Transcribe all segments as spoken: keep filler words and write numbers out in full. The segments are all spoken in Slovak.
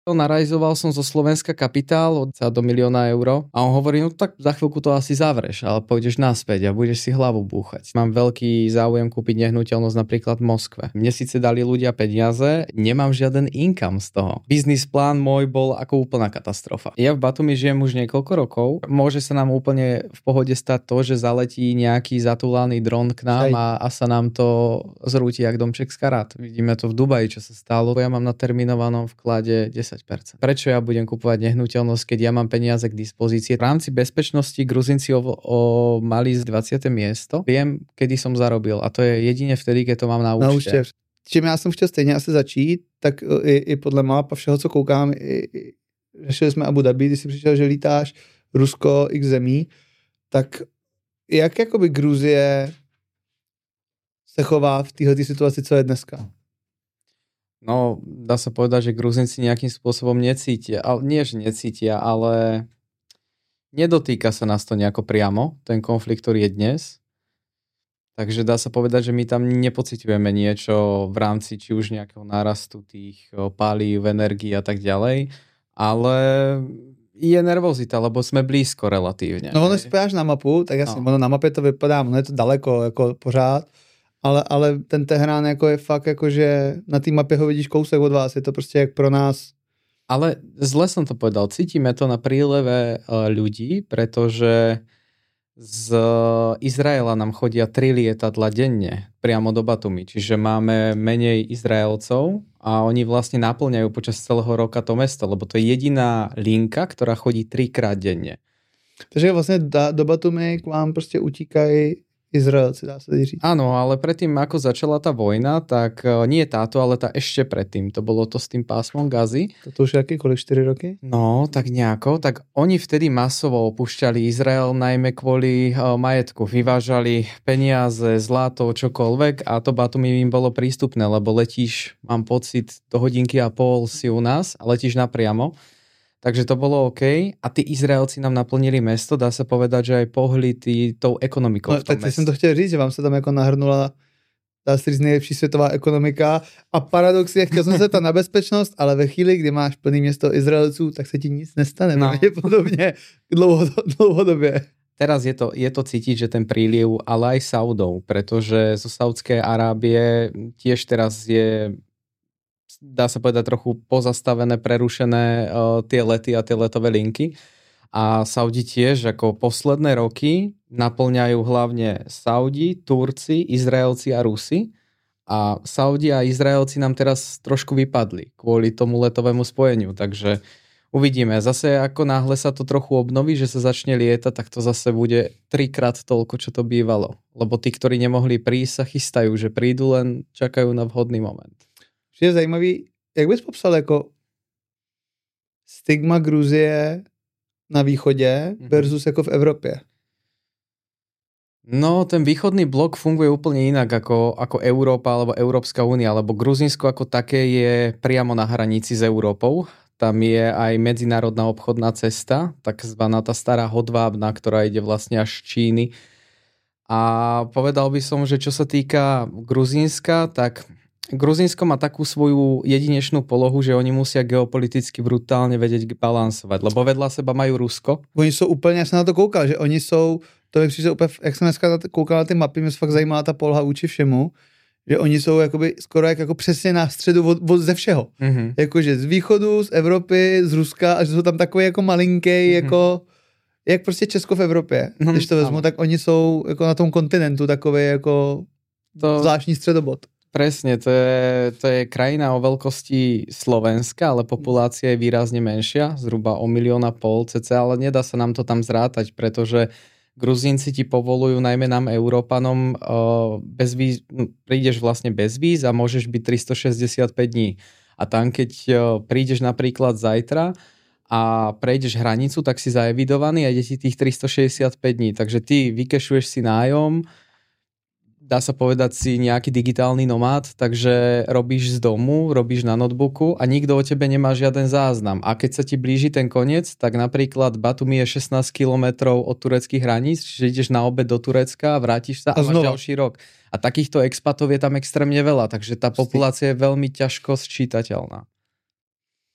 Narajzoval som zo Slovenska kapitál od sa do milióna eur a on hovorí, no tak za chvíľku to asi zavreš, ale pôjdeš naspäť a budeš si hlavu búchať. Mám veľký záujem kúpiť nehnuteľnosť napríklad v Moskve. Mne síce dali ľudia peniaze, nemám žiaden income z toho. Biznis plán môj bol ako úplná katastrofa. Ja v Batumi žijem už niekoľko rokov. Môže sa nám úplne v pohode stať to, že zaletí nejaký zatúlaný dron k nám a, a sa nám to zrúti jak domček z karát. Vidíme to v Dubaji, čo sa stalo. Ja mám na terminovanom vklade desať percent. Prečo ja budem kupovať nehnuteľnosť, keď ja mám peniaze k dispozícii? V rámci bezpečnosti Gruzinci o, o mali z dvacáté miesto. Viem, kedy som zarobil a to je jedine vtedy, keď to mám na účte. Na účte. Čím já jsem chtěl stejně asi začít, tak i, i podle map a všeho, co koukám, i, i, řešili jsme Abu Dhabi, ty jsi přišel, že lítáš Rusko, x zemí, tak jak jakoby Gruzie se chová v této situaci, co je dneska? No, dá sa povedať, že Gruzinci nejakým spôsobom necítia, ale nie, že necítia, ale nedotýka sa nás to nejako priamo, ten konflikt, ktorý je dnes. Takže dá sa povedať, že my tam nepociťujeme niečo v rámci či už nejakého nárastu tých palív, energií a tak ďalej, ale je nervozita, lebo sme blízko relatívne. No ono, si pojáš na mapu, tak jasně, no. Ono na mapě to vypadá, no je to daleko, jako pořád, Ale, ale ten Teherán jako je fakt jako, že na té mapě ho vidíš kousek od vás. Je to prostě jak pro nás. Ale zle som to povedal. Cítime to na príleve ľudí, pretože z Izraela nám chodia tri lietadla denne priamo do Batumi. Čiže máme menej Izraelcov a oni vlastne naplňajú počas celého roka to mesto, lebo to je jediná linka, ktorá chodí trikrát denne. Takže vlastně do Batumi k vám prostě utíkají Izraelci, dá sa říct. Áno, ale predtým, ako začala tá vojna, tak nie táto, ale tá ešte predtým. To bolo to s tým pásmom Gazy. To už aký, kolik, štyri roky? No, tak nejako. Tak oni vtedy masovo opúšťali Izrael, najmä kvôli uh, majetku. Vyvážali peniaze, zlato, čokoľvek a to Batumi im bolo prístupné, lebo letíš, mám pocit, do hodinky a pol si u nás a letíš napriamo. Takže to bolo OK. A tí Izraelci nám naplnili mesto, dá sa povedať, že aj pohli tý, tou ekonomikou no, v tom tak jsem to chtěl říct, že vám se tam jako nahrnula dá se říct nejlepší světová ekonomika a paradox je, chtěl jsem se tam na bezpečnost, ale ve chvíli, kdy máš plný město Izraelců, tak se ti nic nestane. No. Pravděpodobně dlouho, dlouhodobě. Teraz je to, je to cítiť, že ten príliv, ale aj Saudov, pretože zo Saudskej Arábie tiež teraz je, dá sa povedať, trochu pozastavené, prerušené uh, tie lety a tie letové linky. A Saudi tiež ako posledné roky naplňajú hlavne Saudi, Turci, Izraelci a Rusi. A Saudi a Izraelci nám teraz trošku vypadli kvôli tomu letovému spojeniu. Takže uvidíme. Zase ako náhle sa to trochu obnoví, že sa začne lietať, tak to zase bude trikrát toľko, čo to bývalo. Lebo tí, ktorí nemohli prísť, sa chystajú, že prídu, len čakajú na vhodný moment. Je zajímavý, jak bys popsal jako stigma Gruzie na východě versus jako v Evropě? No, ten východný blok funguje úplne inak ako, ako Európa alebo Európska únia, lebo Gruzínsko ako také je priamo na hranici s Európou. Tam je aj medzinárodná obchodná cesta, takzvaná tá stará hodvábna, ktorá ide vlastne až z Číny. A povedal by som, že čo sa týka Gruzínska, tak Gruzínsko má takú svoju jedinečnú polohu, že oni musia geopoliticky brutálne vedieť balansovať, lebo vedľa seba majú Rusko. Oni jsou úplně, já jsem na to koukal, že oni jsou, to mi přišlo úplně, jak jsem dneska koukal na ty mapy, mě se fakt zajímala ta poloha vůči všemu, že oni jsou jakoby skoro jak jako přesně na středu od, od ze všeho. Mm-hmm. Jakože z východu, z Evropy, z Ruska, a že jsou tam takový jako malinký, mm-hmm. jako jak prostě Česko v Evropě. Mm-hmm. Když to vezmu, ano. Tak oni jsou jako na tom kontinentu takový jako to... zvláštní středobod. Presne, to je, to je krajina o veľkosti Slovenska, ale populácia je výrazne menšia, zhruba o milión a pol cca, ale nedá sa nám to tam zrátať, pretože Gruzínci ti povolujú, najmä nám Európanom, bez víz, prídeš vlastne bez víz a môžeš byť tristošesťdesiatpäť dní. A tam, keď prídeš napríklad zajtra a prejdeš hranicu, tak si zaevidovaný a ide ti tých tristošesťdesiatpäť dní. Takže ty vykešuješ si nájom, dá sa povedať si nejaký digitálny nomád, takže robíš z domu, robíš na notebooku a nikto o tebe nemá žiaden záznam. A keď sa ti blíži ten koniec, tak napríklad Batumi je šestnásť kilometrov od tureckých hraníc, čiže ideš na obed do Turecka a vrátiš sa a, a máš ďalší rok. A takýchto expatov je tam extrémne veľa, takže tá populácia je veľmi ťažko sčítateľná.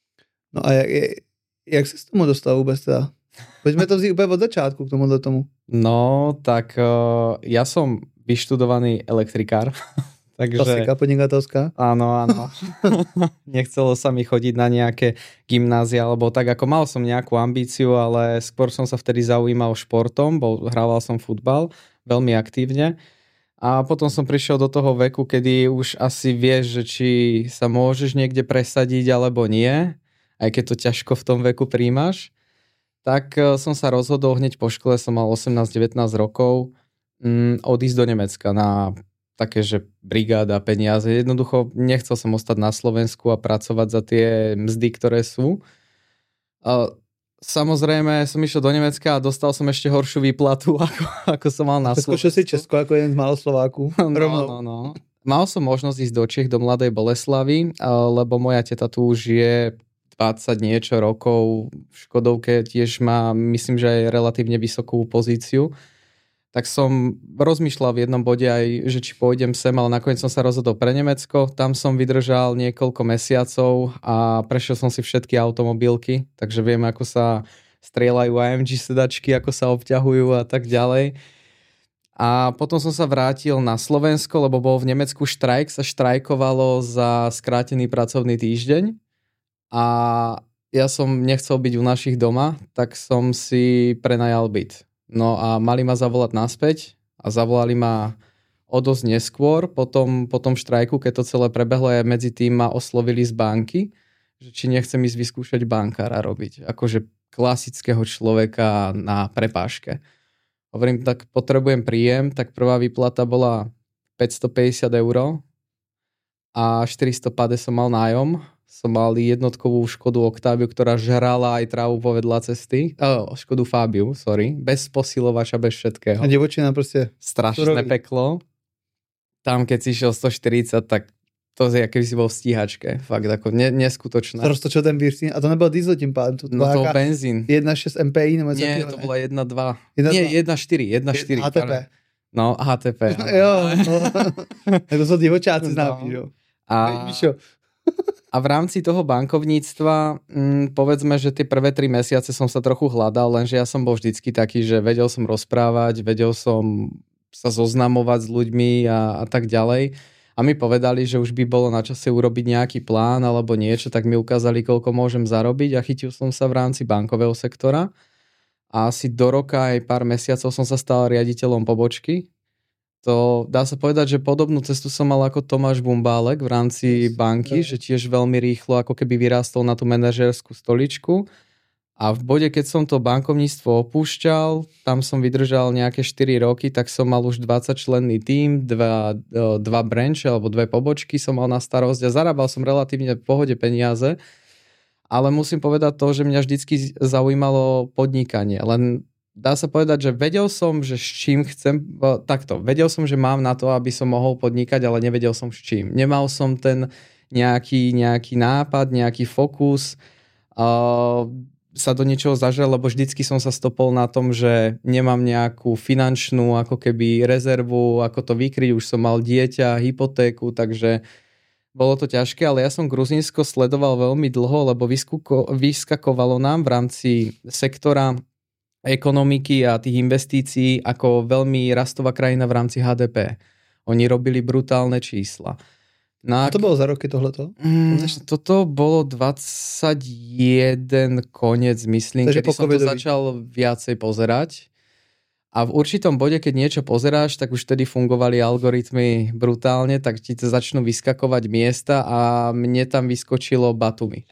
No a jak, jak sa s tomu dostal vôbec teda? Poďme to vzít úplne od začátku k tomuhle tomu. No, tak uh, ja som vyštudovaný elektrikár. Takže, klasika podnikateľská. Áno, áno. Nechcelo sa mi chodiť na nejaké gymnázia, alebo tak, ako mal som nejakú ambíciu, ale skôr som sa vtedy zaujímal športom, bol, hrával som futbal veľmi aktívne. A potom som prišiel do toho veku, kedy už asi vieš, že či sa môžeš niekde presadiť, alebo nie, aj keď to ťažko v tom veku príjmaš. Tak som sa rozhodol hneď po škole, som mal osemnásť devätnásť rokov, mm, odísť do Nemecka na také, že brigáda, peniaze. Jednoducho nechcel som ostať na Slovensku a pracovať za tie mzdy, ktoré sú. A samozrejme som išiel do Nemecka a dostal som ešte horšiu výplatu, ako, ako som mal na Slovensku. Skočil si Česko ako jeden z málo Slováku. No, no, no. Mal som možnosť ísť do Čiech, do Mladej Boleslavy, lebo moja teta tu už je dvadsať niečo rokov, v Škodovke tiež má, myslím, že aj relatívne vysokú pozíciu. Tak som rozmýšľal v jednom bode aj, že či pôjdem sem, ale nakoniec som sa rozhodol pre Nemecko. Tam som vydržal niekoľko mesiacov a prešiel som si všetky automobilky, takže viem, ako sa strieľajú á em gé sedačky, ako sa obťahujú a tak ďalej. A potom som sa vrátil na Slovensko, lebo bol v Nemecku štrajk, sa štrajkovalo za skrátený pracovný týždeň. A ja som nechcel byť u našich doma, tak som si prenajal byt. No a mali ma zavolať naspäť a zavolali ma o dosť neskôr, potom po tom štrajku, keď to celé prebehlo, aj medzi tým ma oslovili z banky, že či nechcem ísť vyskúšať bankára robiť. Akože klasického človeka na prepážke. Hovorím, tak potrebujem príjem, tak prvá výplata bola päťstopäťdesiat eur a štyristopäťdesiat som mal nájom. Som mal jednotkovú Škodu Octaviu, ktorá žrala aj trávu povedľa cesty. Oh, Škodu Fabiu, sorry. Bez posilovača, bez všetkého. A divočina proste. Strašné surový peklo. Tam, keď si išiel stoštyridsať, tak to je, aký si bol v stíhačke. Fakt, ako ne, neskutočné. To roztočil ten benzín. A to nebol diesel tím pádem. To no to bol benzín. jedna celá šesť em pé í. Nebo Nie, to bola jedna celá dva. Nie, jedna celá štyri. jedna celá štyri. há té pé. No, há té pé. Jo, no. To sú divočáci známi, jo. A... A v rámci toho bankovníctva, hm, povedzme, že tie prvé tri mesiace som sa trochu hľadal, lenže ja som bol vždycky taký, že vedel som rozprávať, vedel som sa zoznamovať s ľuďmi a, a tak ďalej. A mi povedali, že už by bolo na čase urobiť nejaký plán alebo niečo, tak mi ukázali, koľko môžem zarobiť a chytil som sa v rámci bankového sektora. A asi do roka aj pár mesiacov som sa stal riaditeľom pobočky. To dá sa povedať, že podobnú cestu som mal ako Tomáš Bumbálek v rámci banky, že tiež veľmi rýchlo ako keby vyrástol na tú manažérskú stoličku. A v bode, keď som to bankovníctvo opúšťal, tam som vydržal nejaké štyri roky, tak som mal už dvadsaťčlenný tím, dva, dva branche alebo dve pobočky som mal na starosť a zarábal som relatívne v pohode peniaze. Ale musím povedať to, že mňa vždycky zaujímalo podnikanie. Len dá sa povedať, že vedel som, že s čím chcem, takto, vedel som, že mám na to, aby som mohol podnikať, ale nevedel som s čím. Nemal som ten nejaký, nejaký nápad, nejaký fokus, uh, sa do niečoho zažil, lebo vždycky som sa stopol na tom, že nemám nejakú finančnú ako keby rezervu, ako to vykryť, už som mal dieťa, hypotéku, takže bolo to ťažké, ale ja som Gruzínsko sledoval veľmi dlho, lebo vyskuko, vyskakovalo nám v rámci sektora ekonomiky a tých investícií ako veľmi rastová krajina v rámci há dé pé. Oni robili brutálne čísla. No, a to bolo za roky tohleto? Mm, toto bolo dvadsaťjeden koniec, myslím, kedy som to začal viacej pozerať. A v určitom bode, keď niečo pozeráš, tak už vtedy fungovali algoritmy brutálne, tak ti to začnú vyskakovať miesta a mne tam vyskočilo Batumi.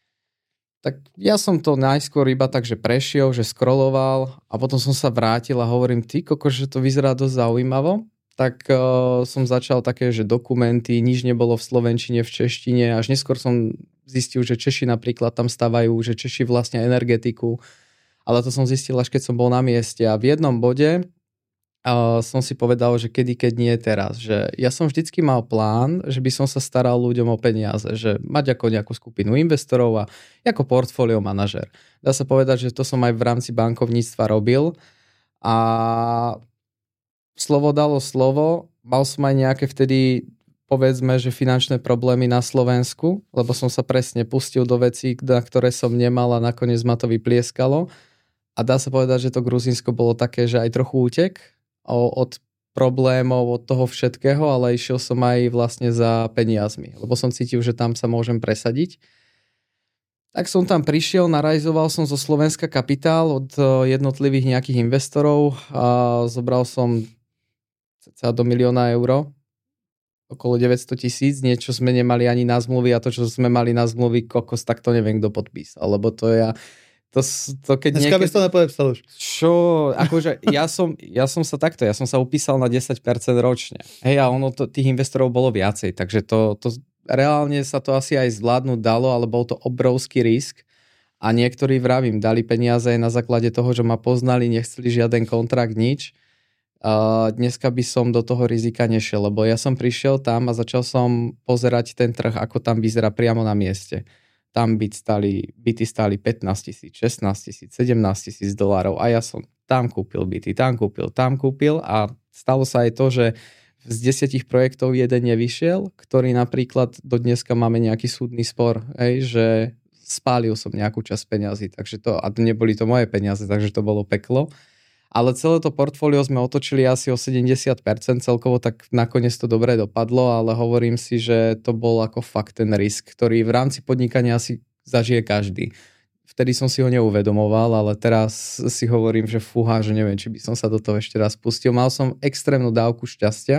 Tak ja som to najskôr iba tak, že prešiel, že scrolloval a potom som sa vrátil a hovorím, ty koko, že to vyzerá dosť zaujímavo. Tak uh, som začal také, že dokumenty, nič nebolo v slovenčine, v češtine. Až neskôr som zistil, že Češi napríklad tam stavajú, že Češi vlastne energetiku. Ale to som zistil, až keď som bol na mieste. A v jednom bode uh, som si povedal, že kedy, keď nie teraz. Že ja som vždycky mal plán, že by som sa staral ľuďom o peniaze. Že mať ako nejakú skupinu investorov a ako portfólio manažer. Dá sa povedať, že to som aj v rámci bankovníctva robil. A slovo dalo slovo. Mal som aj nejaké vtedy povedzme, že finančné problémy na Slovensku, lebo som sa presne pustil do vecí, na ktoré som nemal a nakoniec ma to vyplieskalo. A dá sa povedať, že to Gruzínsko bolo také, že aj trochu útek od problémov, od toho všetkého, ale išiel som aj vlastne za peniazmi, lebo som cítil, že tam sa môžem presadiť. Tak som tam prišiel, narajzoval som zo Slovenska kapitál od jednotlivých nejakých investorov a zobral som cca do milióna eur, okolo deväťsto tisíc, niečo sme nemali ani na zmluvy a to, čo sme mali na zmluvy, kokos, tak to neviem, kto podpísal, lebo to je... To, to keď Dneska by si to nepodepsal už. Čo? Akože ja som, ja som sa takto, ja som sa upísal na desať percent ročne. Hej, a ono, to, tých investorov bolo viacej, takže to, to reálne sa to asi aj zvládnuť dalo, ale bol to obrovský risk a niektorí, vravím, dali peniaze na základe toho, že ma poznali, nechceli žiaden kontrakt, nič. Uh, dneska by som do toho rizika nešiel, lebo ja som prišiel tam a začal som pozerať ten trh, ako tam vyzerá priamo na mieste. Tam byt stali, byty stáli pätnásť tisíc, šestnásť tisíc, sedemnásť tisíc dolárov a ja som tam kúpil byty, tam kúpil, tam kúpil a stalo sa aj to, že z desiatich projektov jeden nevyšiel, ktorý napríklad do dneska máme nejaký súdny spor, hej, že spálil som nejakú časť peňazí, takže to, a neboli to moje peniaze, takže to bolo peklo. Ale celé to portfólio sme otočili asi o sedemdesiat percent celkovo, tak nakoniec to dobre dopadlo, ale hovorím si, že to bol ako fakt ten risk, ktorý v rámci podnikania si zažije každý. Vtedy som si ho neuvedomoval, ale teraz si hovorím, že fúha, že neviem, či by som sa do toho ešte raz pustil. Mal som extrémnu dávku šťastia,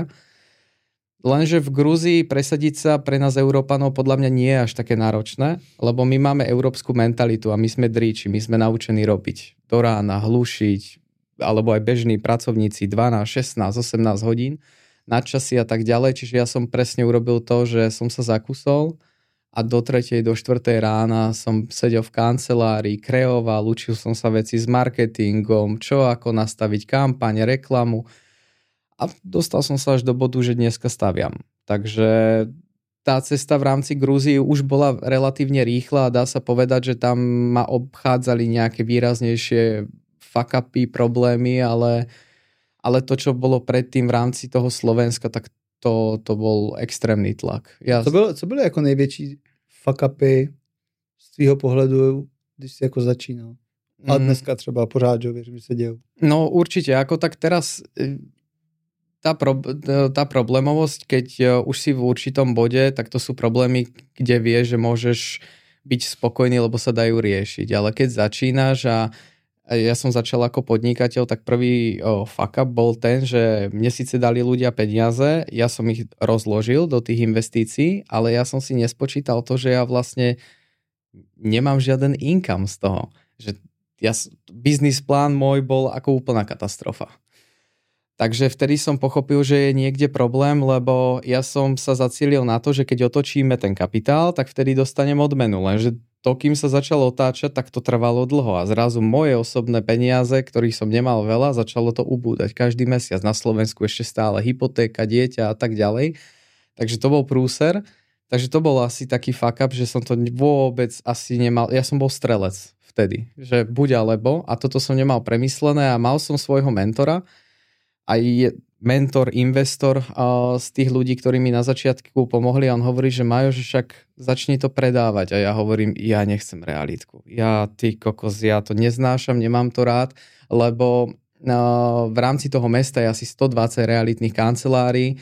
lenže v Gruzii presadiť sa pre nás Európanov podľa mňa nie je až také náročné, lebo my máme európsku mentalitu a my sme dríči, my sme naučení robiť do rána, hlušiť, alebo aj bežní pracovníci dvanásť, šestnásť, osemnásť hodín nadčasy a tak ďalej. Čiže ja som presne urobil to, že som sa zakusol a do tretej, do štvrtej rána som sedel v kancelárii, kreoval, učil som sa veci s marketingom, čo ako nastaviť kampaň, reklamu a dostal som sa až do bodu, že dneska staviam. Takže tá cesta v rámci Grúzie už bola relatívne rýchla a dá sa povedať, že tam ma obchádzali nejaké výraznejšie fuck-upy, problémy, ale, ale to, čo bolo predtým v rámci toho Slovenska, tak to, to bol extrémní tlak. Ja... Co, bylo, co byly jako největší fuck-upy z tvýho pohledu, když si jako začínal? A dneska třeba pořád, že věřím, že se dějou. No určite, ako tak teraz tá, pro, tá problémovosť, keď už si v určitom bode, tak to sú problémy, kde vieš, že môžeš byť spokojný, lebo sa dajú riešiť. Ale keď začínaš a ja som začal ako podnikateľ, tak prvý oh, fuck up bol ten, že mne síce dali ľudia peniaze, ja som ich rozložil do tých investícií, ale ja som si nespočítal to, že ja vlastne nemám žiaden income z toho. Že ja, biznis plán môj bol ako úplná katastrofa. Takže vtedy som pochopil, že je niekde problém, lebo ja som sa zacielil na to, že keď otočíme ten kapitál, tak vtedy dostanem odmenu, lenže to, kým sa začalo otáčať, tak to trvalo dlho a zrazu moje osobné peniaze, ktorých som nemal veľa, začalo to ubúdať každý mesiac. Na Slovensku ešte stále hypotéka, dieťa a tak ďalej. Takže to bol prúser. Takže to bol asi taký fuck up, že som to vôbec asi nemal. Ja som bol strelec vtedy, že buď alebo a toto som nemal premyslené a mal som svojho mentora. Aj mentor, investor uh, z tých ľudí, ktorí mi na začiatku pomohli a on hovorí, že Majo, že však začni to predávať a ja hovorím, ja nechcem realitku. Ja, ty kokos, ja to neznášam, nemám to rád, lebo uh, v rámci toho mesta je asi stodvadsať realitných kancelárií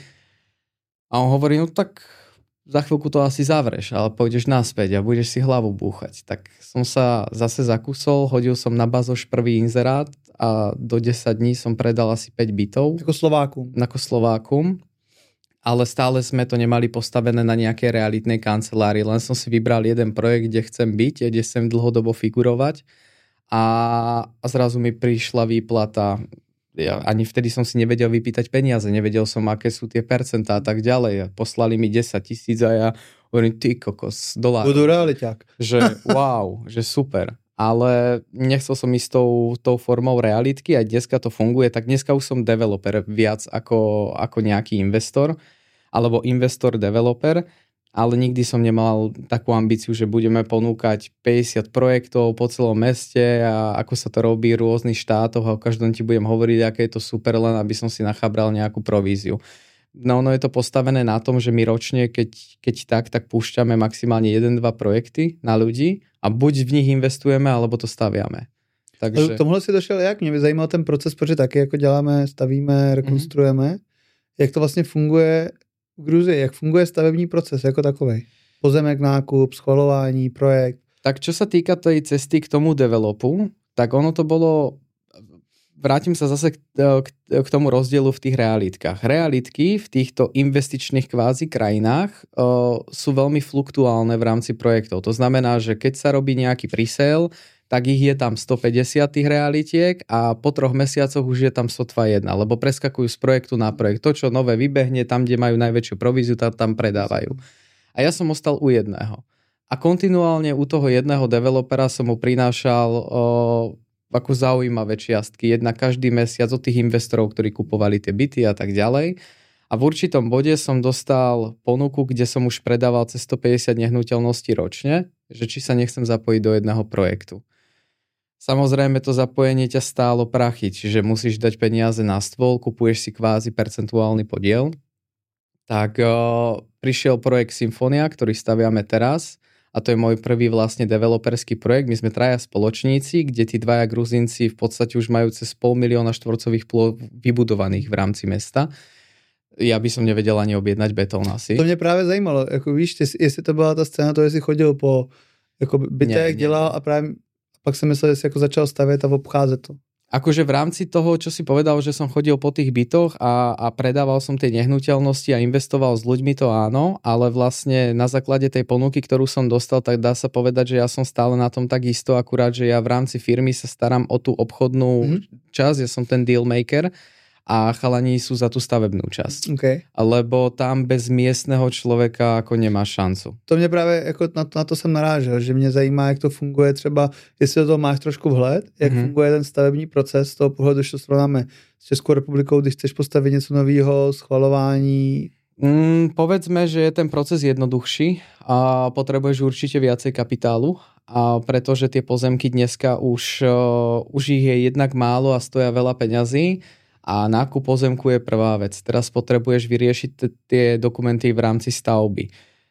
a on hovorí, no tak za chvíľku to asi zavreš, ale pôjdeš naspäť a budeš si hlavu búchať. Tak som sa zase zakusol, hodil som na bazoš prvý inzerát a do desať dní som predal asi päť bytov. Ako Slovákum. Ako Slovákum. Ale stále sme to nemali postavené na nejakej realitnej kancelárii. Len som si vybral jeden projekt, kde chcem byť, kde chcem dlhodobo figurovať. A, a zrazu mi prišla výplata. Ja ani vtedy som si nevedel vypýtať peniaze. Nevedel som, aké sú tie percentá a tak ďalej. Poslali mi desať tisíc a ja hovorím, ty kokos, dolár. Budú realiťák. Že wow, že super. Ale nechcel som ísť tou, tou formou realitky, aj dneska to funguje, tak dneska už som developer viac ako, ako nejaký investor, alebo investor-developer, ale nikdy som nemal takú ambíciu, že budeme ponúkať päťdesiat projektov po celom meste a ako sa to robí v rôznych štátoch a o každom ti budem hovoriť, aké je to super, len aby som si nachabral nejakú províziu. No, no je to postavené na tom, že my ročne, keď, keď tak, tak púšťame maximálne jeden dva projekty na ľudí a buď v nich investujeme, alebo to staviame. Takže... K tomuhle si došel jak? Mě by zajímal ten proces, protože taky jako děláme, stavíme, rekonstruujeme. Mm-hmm. Jak to vlastně funguje v Gruzii? Jak funguje stavební proces jako takovej? Pozemek, nákup, schvalování, projekt? Tak čo sa týka tej cesty k tomu developu, tak ono to bolo... Vrátim sa zase k, k, k tomu rozdielu v tých realitkách. Realitky v týchto investičných kvázi krajinách o, sú veľmi fluktuálne v rámci projektov. To znamená, že keď sa robí nejaký presale, tak ich je tam stopäťdesiat tých realitiek a po troch mesiacoch už je tam sotva jedna, lebo preskakujú z projektu na projekt. To, čo nové vybehne, tam, kde majú najväčšiu províziu, tam, tam predávajú. A ja som ostal u jedného. A kontinuálne u toho jedného developera som mu prinášal o, ako zaujímavé čiastky. Jedna každý mesiac od tých investorov, ktorí kupovali tie byty a tak ďalej. A v určitom bode som dostal ponuku, kde som už predával cez stopäťdesiat nehnuteľností ročne, že či sa nechcem zapojiť do jedného projektu. Samozrejme to zapojenie ťa stálo prachy, čiže musíš dať peniaze na stôl, kupuješ si kvázi percentuálny podiel. Tak uh, prišiel projekt Symfonia, ktorý staviame teraz. A to je môj prvý vlastne developerský projekt. My sme traja spoločníci, kde tí dvaja Gruzínci v podstate už majú cez pol milióna štvorcových plôch vybudovaných v rámci mesta. Ja by som nevedel ani objednať betón asi. To mě právě zajímalo. Jako víš, jestli to byla ta scéna, to jestli chodil po jako bytech, dělal a právě pak jsem myslel, že si jako začal stavět a obcházet to. Akože v rámci toho, čo si povedal, že som chodil po tých bytoch a, a predával som tie nehnuteľnosti a investoval s ľuďmi, to áno, ale vlastne na základe tej ponuky, ktorú som dostal, tak dá sa povedať, že ja som stále na tom tak isto, akurát, že ja v rámci firmy sa starám o tú obchodnú mm-hmm. časť, ja som ten deal maker a chalani sú za tú stavebnú časť. Okay. Lebo tam bez miestneho člověka jako nemá šancu. To mě právě, jako na, to, na to jsem narážel, že mě zajímá, jak to funguje třeba, jestli do toho máš trošku vhled, jak mm-hmm. funguje ten stavební proces z toho pohledu, že to srovnáme s Českou republikou, když chceš postavit něco nového, schvalování. Mm, povedzme, že je ten proces jednoduchší a potrebuješ určite viacej kapitálu, a pretože tie pozemky dneska už, uh, už ich je jednak málo a stoja veľa peňazí. A nákup pozemku je prvá vec. Teraz potrebuješ vyriešiť t- tie dokumenty v rámci stavby.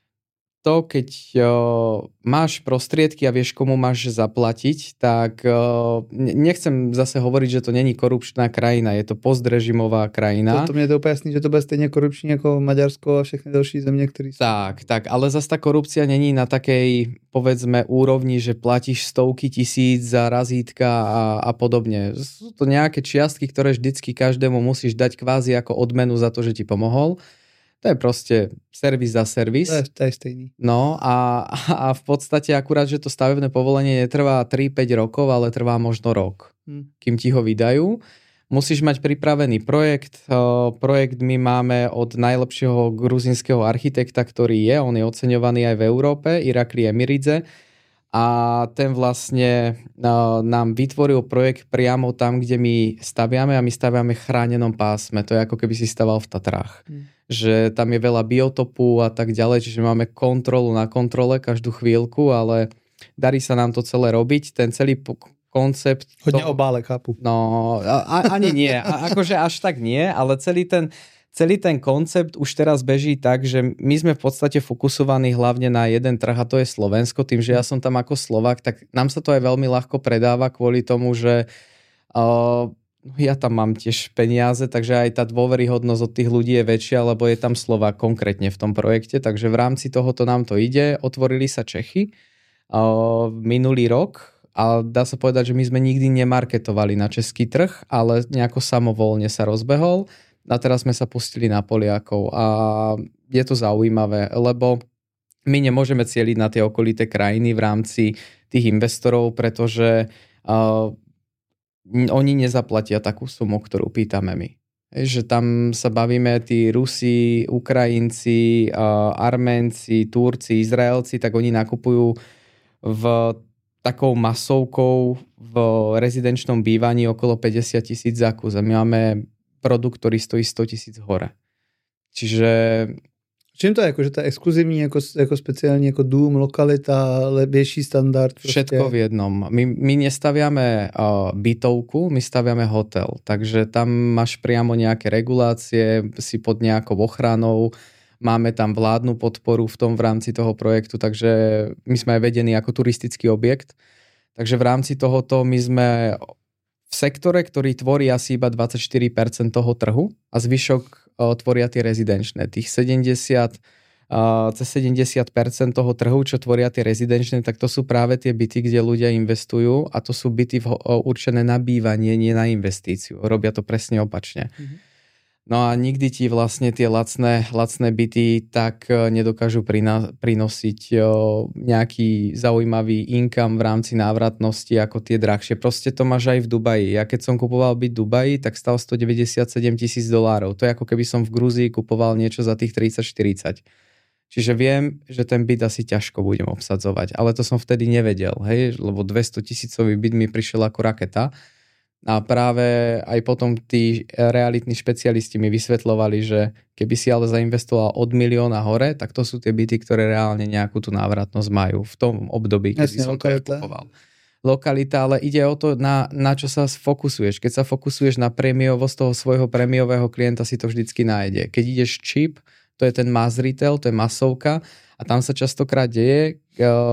To, keď uh, máš prostriedky a vieš, komu máš zaplatiť, tak uh, nechcem zase hovoriť, že to není korupčná krajina, je to postrežimová krajina. To, to mne je to úplně jasný, že to bude stejně korupční jako Maďarsko a všechny další země, které sú. Tak, tak, ale zase tá korupcia není na takej, povedzme, úrovni, že platíš stovky tisíc za razítka a, a podobne. Sú to nejaké čiastky, ktoré vždycky každému musíš dať kvázi ako odmenu za to, že ti pomohol. To je proste servis za servis. To je, to je stejný. No a, a v podstate akurát, že to stavebné povolenie netrvá tri päť rokov, ale trvá možno rok, hmm. kým ti ho vydajú. Musíš mať pripravený projekt. Projekt my máme od najlepšieho gruzinského architekta, ktorý je, on je oceňovaný aj v Európe, Irakli Emiridze. A ten vlastne nám vytvoril projekt priamo tam, kde my staviame a my staviame v chránenom pásme. To je ako keby si staval v Tatrách. Hmm. Že tam je veľa biotopu a tak ďalej, čiže máme kontrolu na kontrole každú chvíľku, ale darí sa nám to celé robiť. Ten celý po- koncept... Hodne to... obálek, chápu. No, a, ani nie. A, akože až tak nie, ale celý ten... Celý ten koncept už teraz beží tak, že my sme v podstate fokusovaní hlavne na jeden trh a to je Slovensko. Tým, že ja som tam ako Slovák, tak nám sa to aj veľmi ľahko predáva kvôli tomu, že uh, ja tam mám tiež peniaze, takže aj tá dôveryhodnosť od tých ľudí je väčšia, lebo je tam Slovák konkrétne v tom projekte. Takže v rámci tohoto nám to ide. Otvorili sa Čechy uh, minulý rok a dá sa povedať, že my sme nikdy nemarketovali na český trh, ale nejako samovolne sa rozbehol. A teraz sme sa pustili na Poliakov a je to zaujímavé, lebo my nemôžeme cieliť na tie okolité krajiny v rámci tých investorov, pretože uh, oni nezaplatia takú sumu, ktorú pýtame my. Že tam sa bavíme tí Rusi, Ukrajinci, uh, Arménci, Turci, Izraelci, tak oni nakupujú v takou masovkou v rezidenčnom bývaní okolo päťdesiat tisíc za kus. A my máme produkt, ktorý stojí sto tisíc hore. Čiže... Čím to je? Jako, že to je exkluzivní, jako, jako speciální jako dům, lokalita, větší standard? Prostě. Všetko v jednom. My, my nestaviame uh, bytovku, my staviame hotel. Takže tam máš priamo nejaké regulácie, si pod nejakou ochranou, máme tam vládnu podporu v tom v rámci toho projektu, takže my sme aj vedení ako turistický objekt. Takže v rámci tohoto my sme v sektore, ktorý tvorí asi iba dvadsaťštyri percent toho trhu a zvyšok uh, tvoria tie rezidenčné. Tých sedemdesiat, uh, cez sedemdesiat percent toho trhu, čo tvoria tie rezidenčné, tak to sú práve tie byty, kde ľudia investujú a to sú byty v, uh, určené na bývanie, nie na investíciu. Robia to presne opačne. Mm-hmm. No a nikdy ti vlastne tie lacné, lacné byty tak nedokážu prina, prinosiť nejaký zaujímavý income v rámci návratnosti ako tie drahšie. Proste to máš aj v Dubaji. Ja keď som kupoval byt v Dubaji, tak stal stodeväťdesiatsedem tisíc dolárov. To je ako keby som v Gruzii kupoval niečo za tých tridsať štyridsať. Čiže viem, že ten byt asi ťažko budem obsadzovať. Ale to som vtedy nevedel, hej? Lebo dvesto tisícový byt mi prišiel ako raketa. A práve aj potom tí realitní špecialisti mi vysvetľovali, že keby si ale zainvestoval od milióna hore, tak to sú tie byty, ktoré reálne nejakú tú návratnosť majú v tom období, keď som to kupoval. Lokalita, ale ide o to, na, na čo sa fokusuješ. Keď sa fokusuješ na prémiovosť toho svojho prémiového klienta, si to vždycky nájde. Keď ideš cheap, to je ten mass retail, to je masovka a tam sa častokrát deje,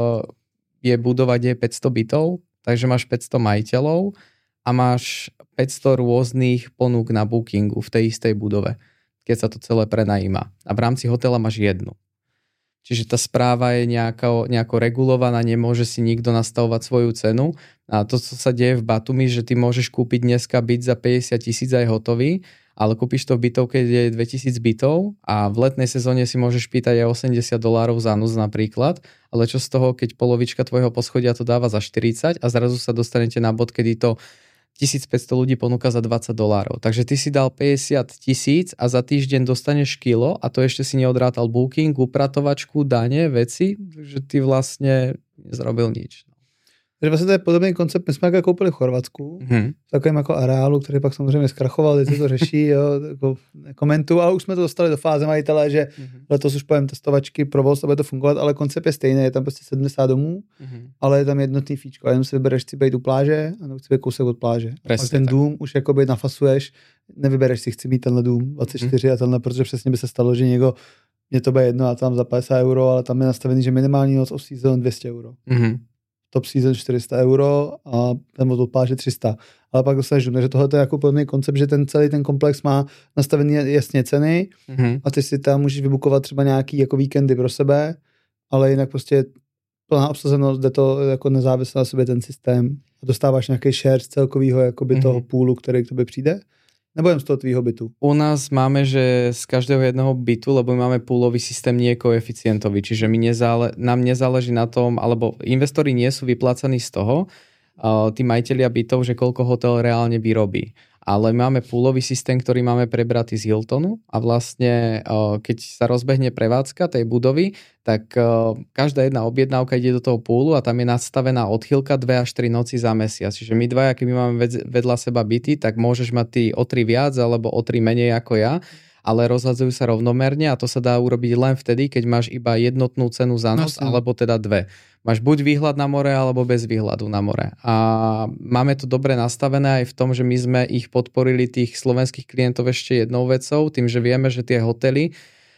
je budova, kde je päťsto bytov, takže máš päťsto majiteľov a máš päťsto rôznych ponúk na bookingu v tej istej budove, keď sa to celé prenajíma. A v rámci hotela máš jednu. Čiže tá správa je nejako, nejako regulovaná, nemôže si nikto nastavovať svoju cenu. A to, čo sa deje v Batumi, že ty môžeš kúpiť dneska byt za päťdesiat tisíc aj hotový, ale kúpiš to v bytovke, kde je dvetisíc bytov a v letnej sezóne si môžeš pýtať aj osemdesiat dolárov za noc napríklad, ale čo z toho, keď polovička tvojho poschodia to dáva za štyridsať a zrazu sa dostanete na bod, kedy to tisícpäťsto ľudí ponúka za dvadsať dolárov. Takže ty si dal päťdesiat tisíc a za týždeň dostaneš kilo a to ešte si neodrátal booking, upratovačku, dane, veci, že ty vlastne nezrobil nič. Takže vlastně to je podobný koncept. My jsme jako koupili v Chorvatsku, mm-hmm. v takovém jako areálu, který pak samozřejmě zkrachoval, teď se to řeší, jo, jako komentu, ale už jsme to dostali do fáze majitele, že mm-hmm. letos už pojem testovačky, provoz, aby to fungovat, ale koncept je stejný, je tam prostě sedmdesát domů, mm-hmm. ale je tam jednotný fíčko a jenom si vybereš, chci být u pláže, a nebo chci být kousek od pláže. Presne, a ten tak. Dům už jakoby nafasuješ, nevybereš si, chci mít tenhle dům dvacet čtyři mm-hmm. a tenhle, protože přesně by se stalo, že někdo, mě to bude jedno a tam za padesát euro, ale tam je nastavený, že minimální noc off season dvě stě euro. Mm-hmm. Top season čtyři sta euro a ten od pláže tři sta. Ale pak dostaneš dům. Takže tohle je jako podobný koncept, že ten celý ten komplex má nastavený jasně ceny mm-hmm. a ty si tam můžeš vybukovat třeba nějaký jako víkendy pro sebe, ale jinak prostě plná obsazenost, jde to jako nezávisle na sobě ten systém a dostáváš nějaký share z celkového jakoby mm-hmm. toho půlu, který k tobě přijde. Nebo jen z toho tvýho bytu? U nás máme, že z každého jedného bytu, lebo my máme poolový systém, nie koeficientový, čiže my nezále, nám nezáleží na tom, alebo investori nie sú vyplácaní z toho, uh, tí majitelia bytov, že koľko hotel reálne vyrobí. Ale máme poolový systém, ktorý máme prebratý z Hiltonu a vlastne uh, keď sa rozbehne prevádzka tej budovy, tak uh, každá jedna objednávka ide do toho poolu a tam je nastavená odchýlka dve až tri noci za mesiac. Čiže my dvaja, keby máme vedľa seba byty, tak môžeš mať ty o tri viac alebo o tri menej ako ja, ale rozhadzujú sa rovnomerne a to sa dá urobiť len vtedy, keď máš iba jednotnú cenu za noc, no, alebo teda dve. Máš buď výhľad na more, alebo bez výhľadu na more. A máme to dobre nastavené aj v tom, že my sme ich podporili tých slovenských klientov ešte jednou vecou, tým, že vieme, že tie hotely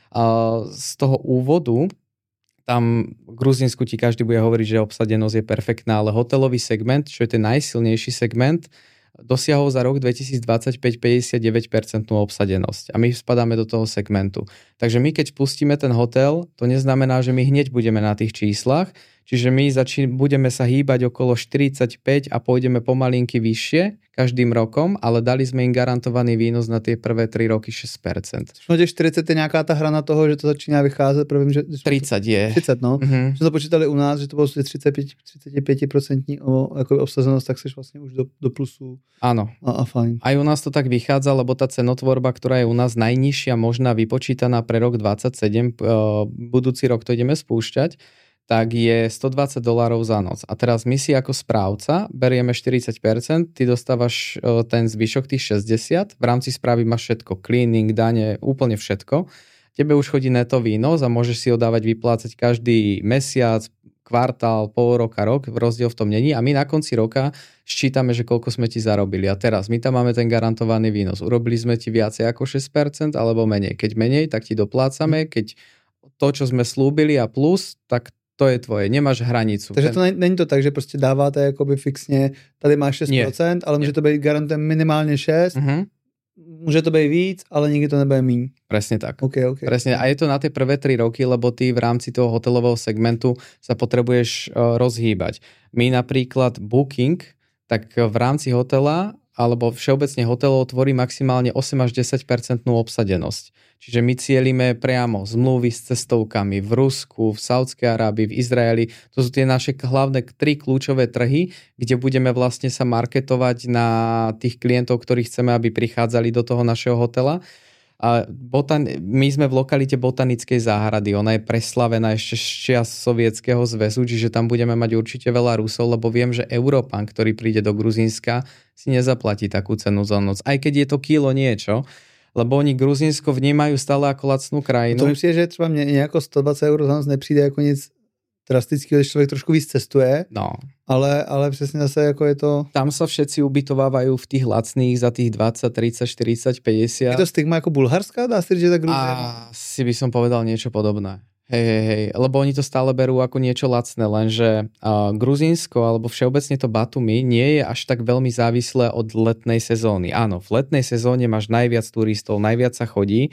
uh, z toho úvodu, tam v Gruzínsku ti každý bude hovoriť, že obsadenosť je perfektná, ale hotelový segment, čo je ten najsilnejší segment, dosiahol za rok dvetisícdvadsaťpäť päťdesiatdeväť percent obsadenosť a my spadáme do toho segmentu. Takže my keď pustíme ten hotel, to neznamená, že my hneď budeme na tých číslach, čiže my začí, budeme sa hýbať okolo štyridsaťpäť a pôjdeme pomalinky vyššie každým rokom, ale dali sme im garantovaný výnos na tie prvé tri roky šesť percent. No těch čtyřicet je nějaká ta hrana toho, že to začíná vycházet, prvým, že... tridsať je. tridsať, no. Mm-hmm. Jsme to počítali u nás, že to bylo třicet pět procent obsazenost, tak seš vlastně už do, do plusu. Áno. A, a fajn. Aj u nás to tak vychádza, lebo tá cenotvorba, ktorá je u nás najnižšia možná vypočítaná pre rok dvadsaťsedem, budúci rok to ideme spúšťať, tak je stodvadsať dolárov za noc. A teraz my si ako správca berieme štyridsať percent, ty dostávaš ten zvyšok tých šesťdesiat, v rámci správy máš všetko, cleaning, dane, úplne všetko. tebe už chodí neto výnos a môžeš si ho dávať vyplácať každý mesiac, kvartál, pol roka, rok, rozdiel v tom není a my na konci roka ščítame, že koľko sme ti zarobili. A teraz my tam máme ten garantovaný výnos. Urobili sme ti viacej ako šesť percent alebo menej. Keď menej, tak ti doplácame, keď to, čo sme slúbili a plus, tak to je tvoje, nemáš hranicu. Takže to není to tak, že prostě dáváte jakoby fixně, tady máš šest procent, Nie. ale může to být garantem minimálně šest procent, uh-huh. Môže to byť víc, ale nikdy to nebude míň. Presne tak. Okay, okay. Presne. A je to na tie prvé tri roky, lebo ty v rámci toho hotelového segmentu sa potrebuješ uh, rozhýbať. My napríklad Booking, tak v rámci hotela alebo všeobecne hotelov tvorí maximálne osem až desať percent obsadenosť. Čiže my cielime priamo zmluvy s cestovkami v Rusku, v Saudskej Arábii, v Izraeli. To sú tie naše hlavné tri kľúčové trhy, kde budeme vlastne sa marketovať na tých klientov, ktorí chceme, aby prichádzali do toho našeho hotela. A botan- my sme v lokalite Botanickej záhrady. Ona je preslavená ešte z čias Sovietskeho zväzu, čiže tam budeme mať určite veľa Rusov, lebo viem, že Európan, ktorý príde do Gruzínska, si nezaplatí takú cenu za noc. Aj keď je to kilo niečo, lebo oni Gruzínsko vnímajú stále ako lacnú krajinu. To myslím, že třeba mne nejako sto dvacet eur za noc nepřijde ako nic drastického, když člověk trošku víc cestuje, no. ale, ale přesně zase jako je to... Tam sa všetci ubytovávajú v tých lacných za tých dvadsať, tridsať, štyridsať, päťdesiat. Je to stigma ako bulharská? Dá sa říct, že tá Gruzia? A si by som povedal niečo podobné. Hej, hej, hej, lebo oni to stále berú ako niečo lacné, lenže uh, Gruzínsko alebo všeobecne to Batumi nie je až tak veľmi závislé od letnej sezóny. Áno, v letnej sezóne máš najviac turistov, najviac sa chodí,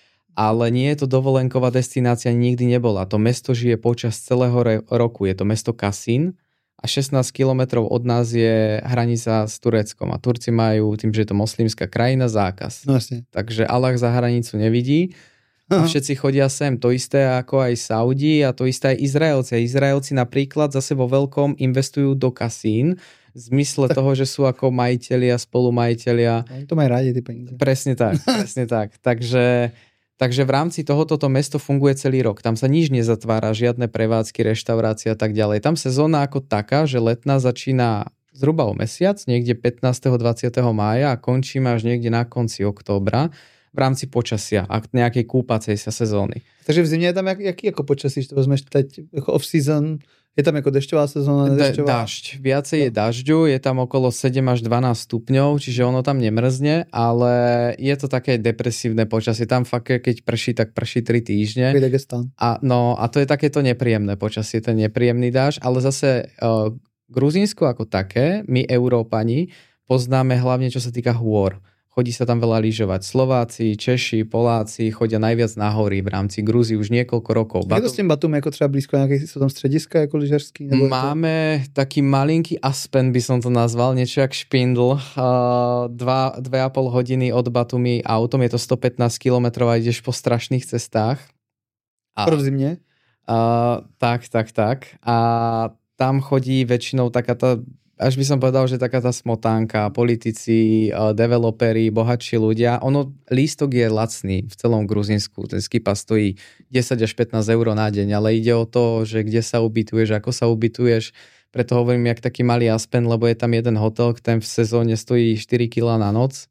ale nie je to dovolenková destinácia, nikdy nebola. To mesto žije počas celého re- roku. Je to mesto Kasín a šestnásť kilometrov od nás je hranica s Tureckom. A Turci majú, tým, že je to moslimská krajina, zákaz. No jasne. Takže Allah za hranicu nevidí. A všetci chodia sem. To isté ako aj Saudi a to isté aj Izraelci. A Izraelci napríklad zase vo veľkom investujú do kasín v zmysle toho, že sú ako majitelia, spolumajitelia. Oni to majú rádi, tie peniaze. Presne tak, presne tak. Takže Takže v rámci tohoto to mesto funguje celý rok. Tam sa nič nezatvára, žiadne prevádzky, reštaurácie a tak ďalej. Tam sezóna ako taká, že letná začína zhruba o mesiac, niekde pätnásteho dvadsiateho mája a končí až niekde na konci októbra v rámci počasia a nejakej kúpacej sa sezóny. Takže v zimě je tam jak, jaký ako počasí, že to vezmeš teď jako off-season, je tam ako dešťová sezóna? Dešťová? Dažď. Viacej je dažďu, je tam okolo sedem až dvanásť stupňov, čiže ono tam nemrzne, ale je to také depresívne počasie. Tam fakt, keď prší, tak prší tri týždne. A, no, a to je takéto nepríjemné počasie, ten nepríjemný dážď, ale zase uh, Gruzínsko ako také, my Európani poznáme hlavne, čo sa týka hôr. Chodí sa tam veľa lyžovať. Slováci, Češi, Poláci chodia najviac na hory v rámci Gruzie už niekoľko rokov. Je to s tým Batumi ako třeba blízko nejaké, sú tam strediska ako lyžařský? Máme to... taký malinký Aspen, by som to nazval, niečo jak Špindl. Uh, dva, dve a pol hodiny od Batumi autom, je to stopätnásť kilometrov a ideš po strašných cestách. A, v zimne? Uh, tak, tak, tak. A tam chodí väčšinou taká tá až by som povedal, že taká tá smotánka, politici, developeri, bohatší ľudia. Ono, lístok je lacný v celom Gruzínsku. Ten skipa stojí desať až pätnásť eur na deň, ale ide o to, že kde sa ubytuješ, ako sa ubytuješ. Preto hovorím, jak taký malý Aspen, lebo je tam jeden hotel, ten v sezóne stojí štyri kilá na noc.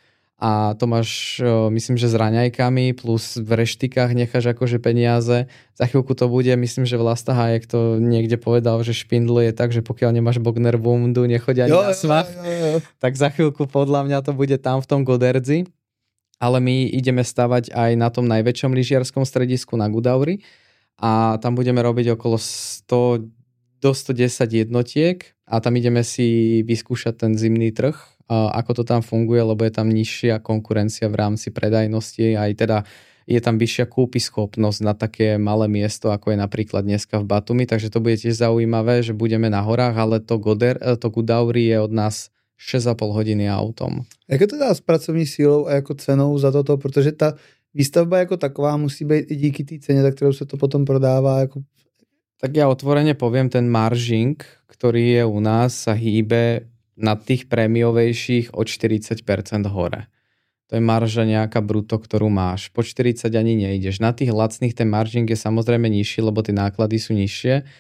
A to máš, myslím, že s raňajkami, plus v reštikách necháš akože peniaze. Za chvíľku to bude, myslím, že Vlasta Hájek to niekde povedal, že Špindl je tak, že pokiaľ nemáš Bogner Bundu, nechoď ani jo, na svach. Jo, jo, jo. Tak za chvíľku podľa mňa to bude tam v tom Goderdzi. Ale my ideme stavať aj na tom najväčšom lyžiarskom stredisku na Gudauri. A tam budeme robiť okolo sto do stodesať jednotiek a tam ideme si vyskúšať ten zimný trh, ako to tam funguje, lebo je tam nižšia konkurencia v rámci predajnosti, aj teda je tam vyššia kúpyschopnosť na také malé miesto, ako je napríklad dneska v Batumi, takže to bude tiež zaujímavé, že budeme na horách, ale to, Goder, to Gudauri je od nás šesť a pol hodiny autom. Jak je to dá s pracovní sílou a jako cenou za toto, protože ta výstavba jako taková musí být i díky té ceně, za kterou se to potom prodává. Jako... Tak ja otvorene poviem, ten maržing, ktorý je u nás, sa hýbe na tých prémiovejších od štyridsať percent hore. To je marža nejaká bruto, ktorú máš. Po štyridsať ani nejdeš. Na tých lacných ten maržing je samozrejme nižší, lebo tie náklady sú nižšie,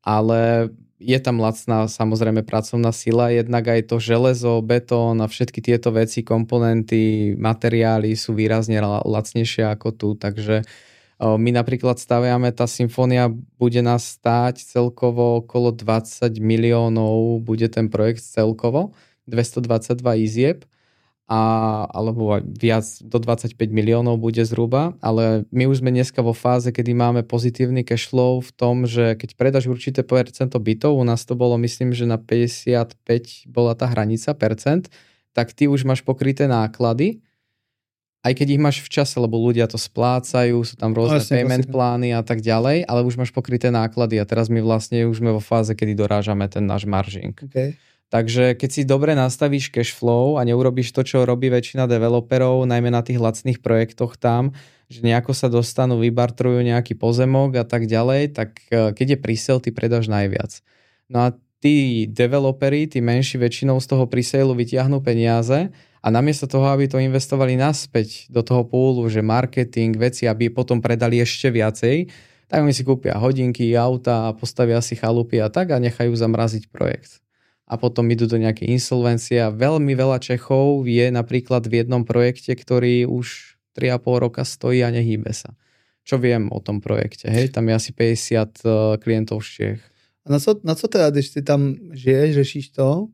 ale je tam lacná samozrejme pracovná sila, jednak aj to železo, betón a všetky tieto veci, komponenty, materiály sú výrazne lacnejšie ako tu, takže my napríklad staviame, tá symfónia bude nás stáť celkovo okolo dvadsať miliónov, bude ten projekt celkovo, dvestodvadsaťdva izieb, a, alebo viac, do dvadsaťpäť miliónov bude zhruba, ale my už sme dneska vo fáze, kedy máme pozitívny cash flow v tom, že keď predáš určité percento bytov, u nás to bolo, myslím, že na päťdesiatpäť bola tá hranica percent, tak ty už máš pokryté náklady, aj keď ich máš v čase, lebo ľudia to splácajú, sú tam rôzne vlastne, payment vlastne. plány a tak ďalej, ale už máš pokryté náklady a teraz my vlastne už sme vo fáze, kedy dorážame ten náš maržing. Okay. Takže keď si dobre nastavíš cash flow a neurobíš to, čo robí väčšina developerov, najmä na tých lacných projektoch tam, že nejako sa dostanú, vybartrujú nejaký pozemok a tak ďalej, tak keď je presale, ty predáš najviac. No a tí developeri, tí menší väčšinou z toho presale vytiahnú peniaze a namiesto toho, aby to investovali naspäť do toho poolu, že marketing, veci, aby potom predali ešte viacej, tak oni si kúpia hodinky, auta a postavia si chalupy a tak a nechajú zamraziť projekt. A potom idú do nejakej insolvencie a veľmi veľa Čechov je napríklad v jednom projekte, ktorý už tri a pol roka stojí a nehýbe sa. Čo viem o tom projekte, hej? Tam je asi päťdesiat klientov z Čech. A na co, na co teda, když ty tam žiješ, řešíš to?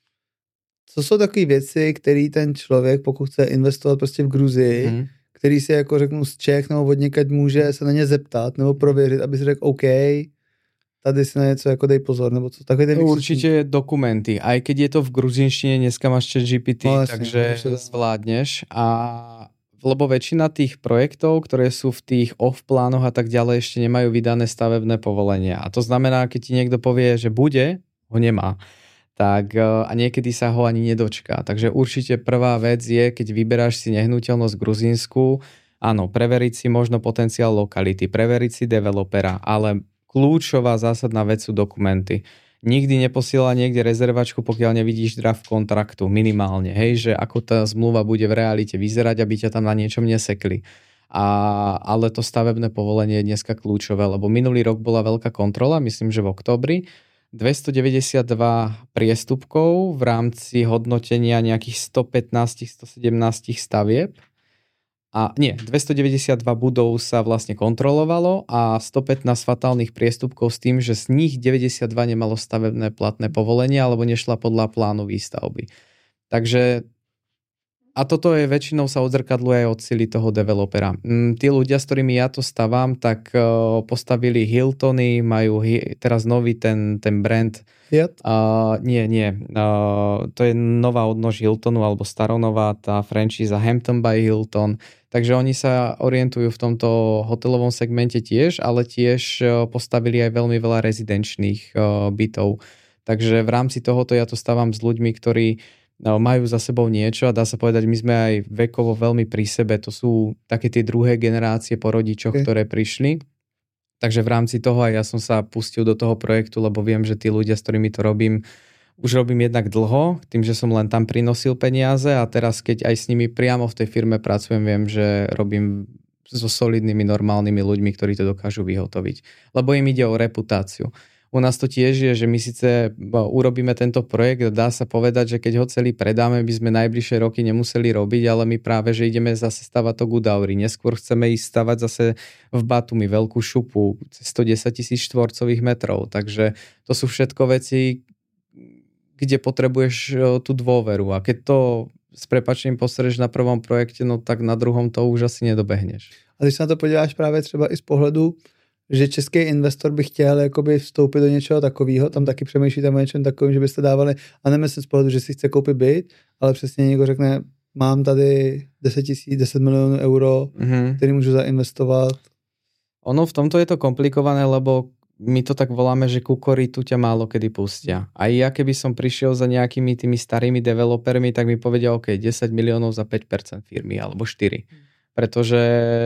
Co jsou takové věci, které ten člověk, pokud chce investovat prostě v Gruzii, hmm. který si jako řeknu z Čech nebo od někať může se na ně zeptat nebo prověřit, aby si řekl OK, tady si na něco jako dej pozor, nebo co? Takový ten určite dokumenty. Aj keď je to v gruzínštine, dneska máš ChatGPT, no, takže zvládneš. A lebo väčšina tých projektov, ktoré sú v tých off plánoch a tak ďalej, ešte nemajú vydané stavebné povolenia. A to znamená, keď ti niekto povie, že bude, ho nemá. Tak a niekedy sa ho ani nedočká. Takže určite prvá vec je, keď vyberáš si nehnuteľnosť v Gruzínsku, áno, preveriť si možno potenciál lokality, preveriť si developera, ale kľúčová zásadná vec sú dokumenty. Nikdy neposiela niekde rezervačku, pokiaľ nevidíš draft kontraktu, minimálne. Hej, že ako tá zmluva bude v realite vyzerať, aby ťa tam na niečom nesekli. A, ale to stavebné povolenie je dneska kľúčové, lebo minulý rok bola veľká kontrola, myslím, že v októbri, dvestodeväťdesiatdva priestupkov v rámci hodnotenia nejakých stopätnásť stosedemnásť stavieb. A nie, dvestodeväťdesiatdva budov sa vlastne kontrolovalo a stopätnásť fatálnych priestupkov s tým, že z nich deväťdesiatdva nemalo stavebné platné povolenie alebo nešla podľa plánu výstavby. Takže a toto je väčšinou sa odzrkadluje aj od sily toho developera. Mm, tí ľudia, s ktorými ja to stavám, tak uh, postavili Hiltony, majú hi- teraz nový ten, ten brand. Uh, nie, nie. Uh, to je nová odnož Hiltonu alebo staronová tá franchíza Hampton by Hilton. Takže oni sa orientujú v tomto hotelovom segmente tiež, ale tiež uh, postavili aj veľmi veľa rezidenčných uh, bytov. Takže v rámci tohoto ja to stávam s ľuďmi, ktorí no, majú za sebou niečo a dá sa povedať, my sme aj vekovo veľmi pri sebe. To sú také tie druhé generácie po rodičoch, okay. ktoré prišli. Takže v rámci toho aj ja som sa pustil do toho projektu, lebo viem, že tí ľudia, s ktorými to robím, už robím jednak dlho, tým, že som len tam prinosil peniaze a teraz, keď aj s nimi priamo v tej firme pracujem, viem, že robím so solidnými, normálnymi ľuďmi, ktorí to dokážu vyhotoviť. Lebo im ide o reputáciu. U nás to tiež je, že my síce urobíme tento projekt, dá sa povedať, že keď ho celý predáme, by sme najbližšie roky nemuseli robiť, ale my práve, že ideme zase stavať to Gudauri. Neskôr chceme ísť stavať zase v Batumi veľkú šupu, stodesať tisíc štvorcových metrov. Takže to sú všetko veci, kde potrebuješ tú dôveru. A keď to s prepáčením posereš na prvom projekte, no tak na druhom to už asi nedobehneš. A když sa na to podíváš práve třeba i z pohledu, že český investor by chtěl jakoby vstoupit do něčeho takového, tam taky přemýšlíte o něčem takovým, že byste dávali, a nemyslím z pohledu, že si chce koupit byt, ale přesně někdo řekne, mám tady deset tisíc, deset milionů euro, mm-hmm. který můžu zainvestovat. Ono v tomto je to komplikované, lebo my to tak voláme, že ku korytu ťa málo kedy pustia. A ja keby som prišiel za nejakými tými starými developermi, tak mi povedia, OK, desať miliónov za päť percent firmy, alebo štyri. Pretože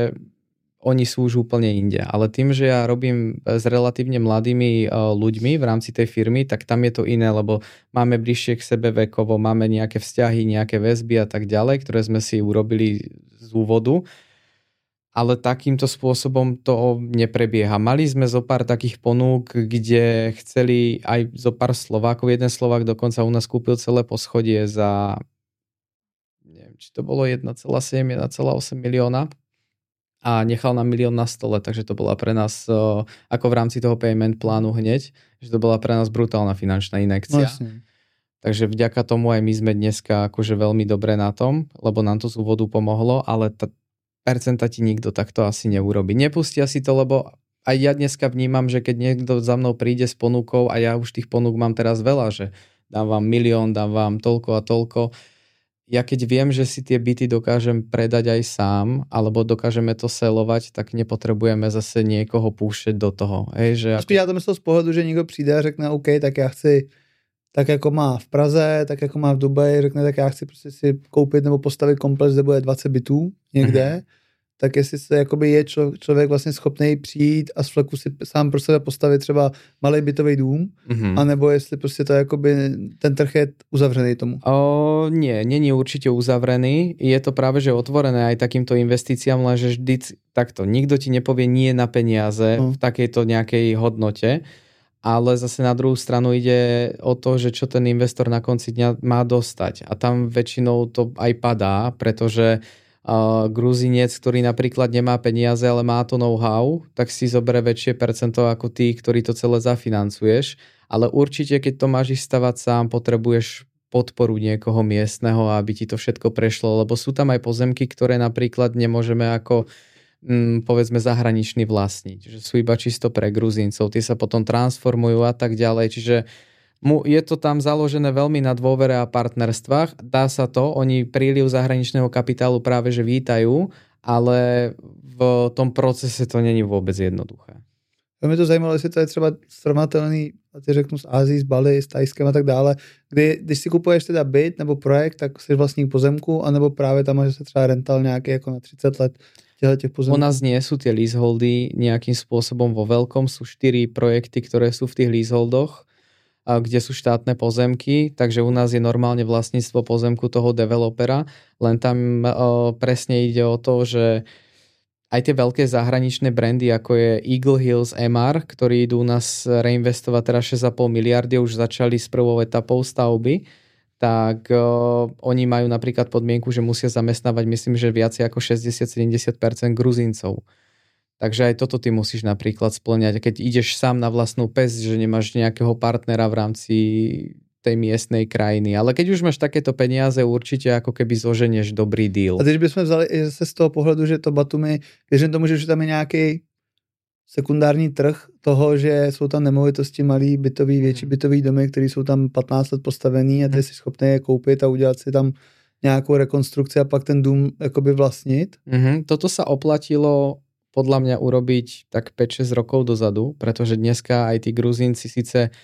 oni sú už úplne inde. Ale tým, že ja robím s relatívne mladými ľuďmi v rámci tej firmy, tak tam je to iné, lebo máme bližšie k sebe vekovo, máme nejaké vzťahy, nejaké väzby a tak ďalej, ktoré sme si urobili z úvodu. ale takýmto spôsobom to neprebieha. Mali sme zo pár takých ponúk, kde chceli aj zo pár Slovákov. Jeden Slovák dokonca u nás kúpil celé poschodie za, neviem, či to bolo jeden celá sedem, jeden celá osem milióna a nechal nám milión na stole, takže to bola pre nás ako v rámci toho payment plánu hneď, že to bola pre nás brutálna finančná injekcia. Vlastne. Takže vďaka tomu aj my sme dneska akože veľmi dobre na tom, lebo nám to z úvodu pomohlo, ale tá percenta ti nikto takto asi neurobi. Nepustia si to, lebo aj ja dneska vnímam, že keď niekto za mnou príde s ponukou a ja už tých ponúk mám teraz veľa, že dám vám milión, dám vám toľko a toľko, ja keď viem, že si tie byty dokážem predať aj sám, alebo dokážeme to selovať, tak nepotrebujeme zase niekoho púšťať do toho. Hej, že ako... Spíš já to myslel z pohledu, že někdo přijde a řekne OK, tak já chci tak jako má v Praze, tak jako má v Dubaji, řekne tak já chci prostě si koupit nebo postavit komplex, kde bude dvacet bytů někde, mm-hmm. tak jestli se jakoby je člo, člověk vlastně schopný přijít a z fleku si sám pro sebe postavit třeba malý bytový dům, mm-hmm. anebo jestli prostě to jakoby ten trh je uzavřený tomu? O, nie, nie je určite uzavrený. Je to práve, že otvorené aj takýmto investíciám, lenže vždy takto. Nikto ti nepovie nie na peniaze no. v takejto nejakej hodnote, ale zase na druhú stranu ide o to, že čo ten investor na konci dňa má dostať. A tam väčšinou to aj padá, pretože Uh, Gruzinec, ktorý napríklad nemá peniaze, ale má to know-how, tak si zoberie väčšie percento ako ty, ktorý to celé zafinancuješ. Ale určite, keď to máš ísť stavať sám, potrebuješ podporu niekoho miestneho, aby ti to všetko prešlo, lebo sú tam aj pozemky, ktoré napríklad nemôžeme ako mm, povedzme zahraničný vlastniť, že sú iba čisto pre Gruzíncov, tie sa potom transformujú a tak ďalej, čiže je to tam založené veľmi na dôvere a partnerstvách. Dá sa to, oni príliv zahraničného kapitálu práve že vítajú, ale v tom procese to není vôbec jednoduché. To mě to zajímalo, jestli to je třeba srovnatelný, a ty řeknu z Ázii, z Bali, s Tajskem a tak dále, kdy, když si kupuješ teda byt nebo projekt, tak jsi vlastník pozemku, anebo právě tam máš se třeba rental nějaký jako na třicet let těch pozemků. U nás nie sú tie leaseholdy nejakým spôsobom vo veľkom, sú štyri projekty, ktoré sú v tých leaseholdoch, kde sú štátne pozemky, takže u nás je normálne vlastníctvo pozemku toho developera, len tam o, presne ide o to, že aj tie veľké zahraničné brandy, ako je Eagle Hills, em er, ktorí idú u nás reinvestovať teraz šesť celá päť miliardy, už začali s prvou etapou stavby, tak o, oni majú napríklad podmienku, že musia zamestnávať, myslím, že viacej ako šesťdesiat až sedemdesiat percent Gruzíncov. Takže aj toto ty musíš napríklad spĺňať. Keď ideš sám na vlastnú pes, že nemáš nejakého partnera v rámci tej miestnej krajiny. Ale keď už máš takéto peniaze, určite ako keby zoženieš dobrý deal. A když bychom vzali i zase z toho pohledu, že to Batumi, když tomu, že tam je nějaký sekundární trh toho, že jsou tam nemovitosti malý, bytový, větší bytový domy, které jsou tam patnáct let postavený a ty jsi schopný je koupit a udělat si tam nějakou rekonstrukci a pak ten dům jakoby vlastnit. Mm-hmm. Toto sa oplatilo podľa mňa urobiť tak päť šesť rokov dozadu, pretože dneska aj tí Gruzínci síce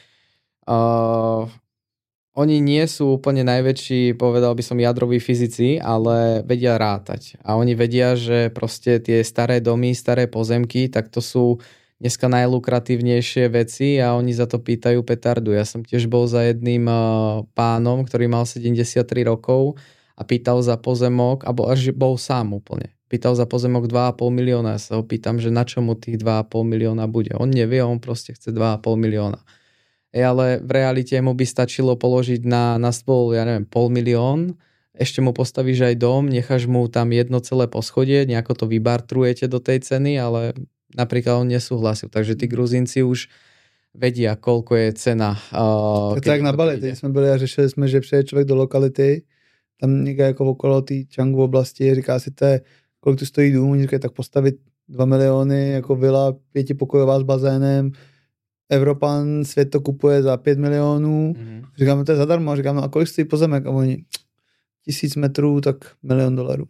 uh, oni nie sú úplne najväčší, povedal by som, jadroví fyzici, ale vedia rátať. A oni vedia, že proste tie staré domy, staré pozemky, tak to sú dneska najlukratívnejšie veci a oni za to pýtajú petardu. Ja som tiež bol za jedným uh, pánom, ktorý mal sedemdesiattri rokov a pýtal za pozemok, alebo až bol sám úplne. Pýtal za pozemok dva a pol milióna. Ja sa ho pýtam, že na čo mu tých dva a pol milióna bude. On nevie, on proste chce dva a pol milióna. E, ale v realite mu by stačilo položiť na, na stôl, ja neviem, pol milión, ešte mu postavíš aj dom, necháš mu tam jedno celé poschodie, nejako to vybartrujete do tej ceny, ale napríklad on nesúhlasil. Takže tí Gruzínci už vedia, koľko je cena. Uh, to tak na Bali, teď jsme byli a řešili jsme, že přijde člověk do lokality, tam někde jako okolo té Changu oblasti, říká si, to je, kolik tu stojí dům, oni říkají, tak postavit dva miliony, jako vila pětipokojová s bazénem, Evropan, svět to kupuje za pět milionů, mm-hmm. Říkáme, to je zadarmo, říkám, no a kolik stojí pozemek? A oni, tisíc metrů, tak milion dolarů.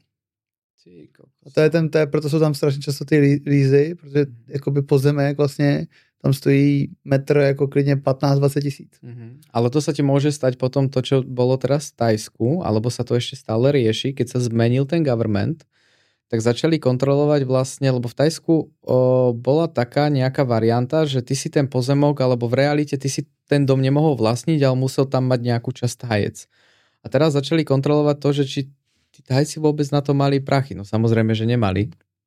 A to je ten, to je, proto jsou tam strašně často ty lízy, protože jakoby pozemek vlastně tam stojí metr jako klidně pätnásť dvadsať tisíc. Mm-hmm. Ale to sa ti môže stať potom to, čo bolo teraz v Tajsku, alebo sa to ešte stále rieši, keď sa zmenil ten government, tak začali kontrolovať vlastne, lebo v Tajsku o, bola taká nejaká varianta, že ty si ten pozemok, alebo v realite ty si ten dom nemohol vlastniť, ale musel tam mať nejakú časť Tajec. A teraz začali kontrolovať to, že či tí Tajci vôbec na to mali prachy. No samozrejme, že nemali.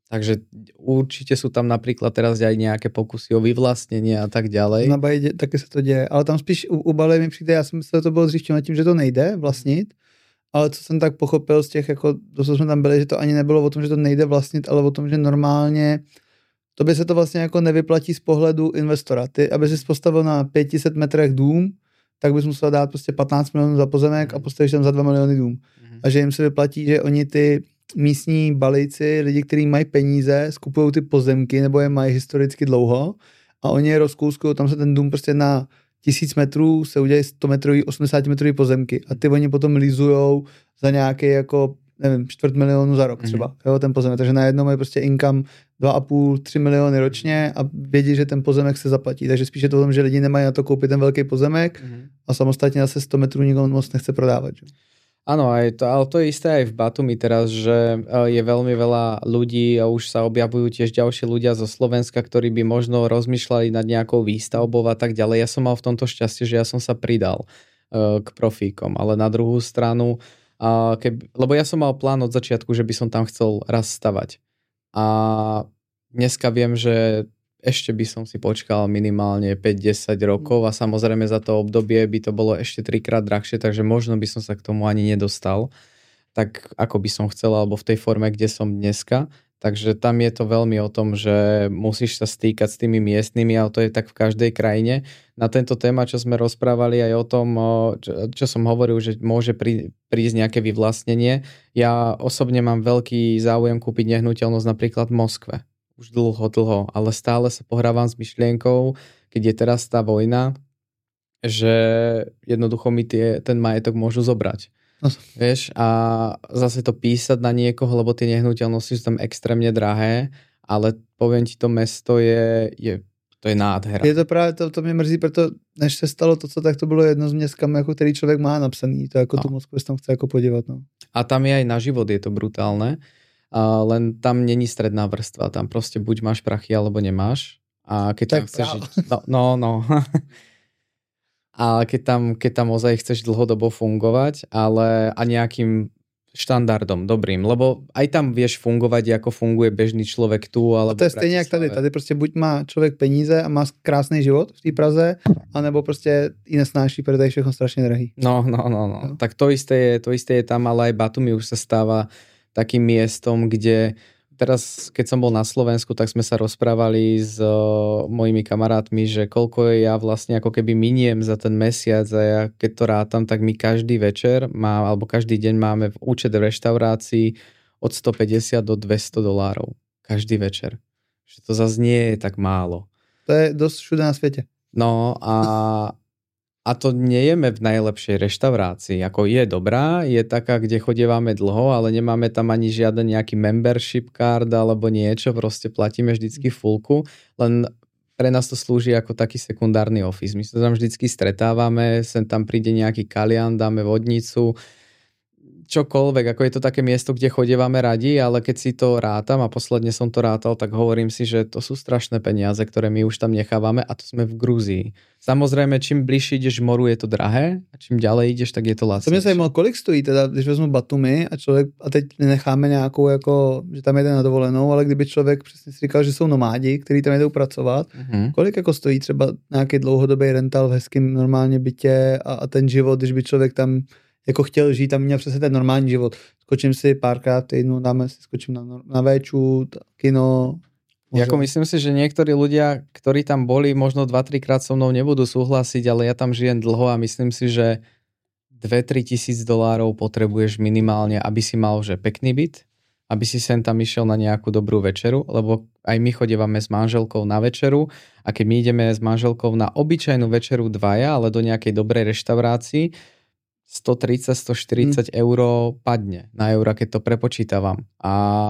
Takže určite sú tam napríklad teraz aj nejaké pokusy o vyvlastnenie a tak ďalej. Na Bajdě taky se to děje, ale tam spíš u, u Bali mi přijde, já jsem myslel, že to bylo dřív tím, že to nejde vlastnit, ale co jsem tak pochopil z těch, jako, co jsme tam byli, že to ani nebylo o tom, že to nejde vlastnit, ale o tom, že normálně to by se to vlastně jako nevyplatí z pohledu investora. Ty, aby jsi postavil na pět set metrech dům, tak bys musel dát prostě patnáct milionů za pozemek a postavíš tam za dva miliony dům. Mm-hmm. A že jim se vyplatí, že oni ty místní Balijci, lidi, kteří mají peníze, skupují ty pozemky nebo je mají historicky dlouho a oni je rozkouskujou, tam se ten dům prostě na tisíc metrů se udělají sto metrový, osmdesát metrový pozemky a ty oni potom lízujou za nějaký jako nevím, čtvrt milionu za rok třeba, mm-hmm. jo, ten pozemek, takže najednou mají prostě income dva a půl, tři miliony ročně a vědí, že ten pozemek se zaplatí, takže spíš je to o tom, že lidi nemají na to koupit ten velký pozemek mm-hmm. a samostatně zase sto metrů nikdo moc nechce prodávat. Že? Áno, aj to, ale to je isté aj v Batumi teraz, že je veľmi veľa ľudí a už sa objavujú tiež ďalší ľudia zo Slovenska, ktorí by možno rozmýšľali nad nejakou výstavbou a tak ďalej. Ja som mal v tomto šťastie, že ja som sa pridal uh, k profíkom, ale na druhú stranu, uh, keby, lebo ja som mal plán od začiatku, že by som tam chcel raz stavať. A dneska viem, že ešte by som si počkal minimálne päť desať rokov a samozrejme za to obdobie by to bolo ešte trikrát drahšie, takže možno by som sa k tomu ani nedostal, tak ako by som chcel, alebo v tej forme, kde som dneska. Takže tam je to veľmi o tom, že musíš sa stýkať s tými miestnymi, ale to je tak v každej krajine. Na tento téma, čo sme rozprávali aj o tom, čo, čo som hovoril, že môže prí, prísť nejaké vyvlastnenie. Ja osobne mám veľký záujem kúpiť nehnuteľnosť napríklad v Moskve. Už dlho, dlho, ale stále sa pohrávam s myšlienkou, keď je teraz tá vojna, že jednoducho mi tie, ten majetok môžu zobrať. No. Vieš, a zase to písať na niekoho, lebo tie nehnuteľnosti sú tam extrémne drahé, ale poviem ti, to mesto je, je to je nádhera. Je to právě, to, to mě mrzí, proto než se stalo to, co tak to bylo jedno z měst, kam jako který člověk má napsaný, to jako no. Tu Moskvu se tam chce jako podívat. No. A tam je aj na život, je to brutálne. Uh, len tam není stredná vrstva, tam proste buď máš prachy, alebo nemáš. A keď tam chceš žiť... No, no. no. A keď tam, keď tam ozaj chceš dlhodobo fungovať, ale a nejakým štandardom, dobrým, lebo aj tam vieš fungovať, ako funguje bežný človek tu. Alebo to je stejně jak tady. Tady prostě buď má člověk peníze a má krásný život v té Praze, anebo prostě i nesnáší, protože je všechno strašně drahý. No, no, no, no. no. Tak to isté, je, to isté je tam, ale aj Batumi už sa stáva takým miestom, kde teraz, keď som bol na Slovensku, tak sme sa rozprávali s o, mojimi kamarátmi, že koľko ja vlastne ako keby miniem za ten mesiac a ja keď to rátam, tak my každý večer má, alebo každý deň máme v účet v reštaurácii od stopäťdesiat do dvesto dolárov. Každý večer. Že to zase nie je tak málo. To je dosť všude na svete. No a A to nejeme v najlepšej reštaurácii. Ako je dobrá, je taká, kde chodívame dlho, ale nemáme tam ani žiaden nejaký membership card alebo niečo, proste platíme vždycky fullku, len pre nás to slúži ako taký sekundárny office. My sa tam vždycky stretávame, sem tam príde nejaký kalian, dáme vodnicu, čokoľvek, ako je to také miesto, kde chodívame radi, ale keď si to rátam a posledne som to rátal, tak hovorím si, že to sú strašné peniaze, ktoré my už tam nechávame a to sme v Gruzii. Samozrejme, čím bližšie ideš moru, je to drahé a čím ďalej ideš, tak je to lacné. To mě zajímalo, kolik stojí teda, když vezmu Batumi a člověk, a teď necháme nějakou jako, že tam jede na dovolenou, ale kdyby člověk přesně si říkal, že jsou nomádi, kteří tam jdou pracovat, uh-huh. kolik jako stojí třeba nějaký dlouhodobý rental v hezkým normálně bytě a, a ten život, když by člověk tam jako chtěl žít a měl přesně ten normální život. Skočím si párkrát týdnu, dáme si, skočím na, na véču, kino. Môžem. Jako myslím si, že niektorí ľudia, ktorí tam boli, možno dva tri krát so mnou nebudú súhlasiť, ale ja tam žijem dlho a myslím si, že dva tri tisíc dolárov potrebuješ minimálne, aby si mal že pekný byt, aby si sem tam išiel na nejakú dobrú večeru, lebo aj my chodívame s manželkou na večeru a keď my ideme s manželkou na obyčajnú večeru dvaja, ale do nejakej dobrej reštaurácii, stotridsať stoštyridsať hmm. eur padne na eura, keď to prepočítavam. A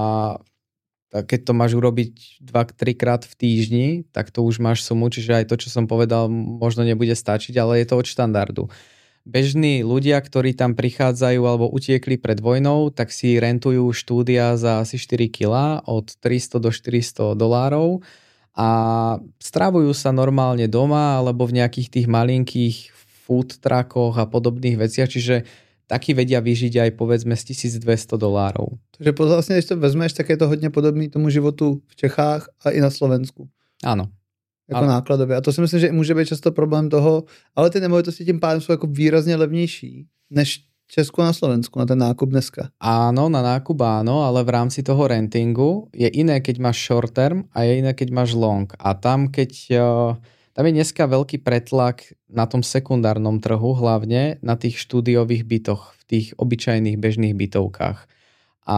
keď to máš urobiť dva tri krát v týždni, tak to už máš sumu, čiže aj to, čo som povedal, možno nebude stačiť, ale je to od štandardu. Bežní ľudia, ktorí tam prichádzajú alebo utiekli pred vojnou, tak si rentujú štúdia za asi štyri kilá od tristo do štyristo dolárov a strávujú sa normálne doma alebo v nejakých tých malinkých food truckoch a podobných veciach, čiže taky vedia vyžiť aj povedzme z tisícdvesto dolárov. Takže vlastne, když to vezmeš, tak je to hodně podobný tomu životu v Čechách a i na Slovensku. Áno. Jako ano. Nákladově. A to si myslím, že může být často problém toho, ale ty nemovitosti tím pádem jsou jako výrazně levnější než Česku a na Slovensku, na ten nákup dneska. Áno, na nákup áno, ale v rámci toho rentingu je iné, keď máš short term a je iné, keď máš long. A tam, keď tam je dneska veľký pretlak na tom sekundárnom trhu, hlavne na tých štúdiových bytoch, v tých obyčajných bežných bytovkách. A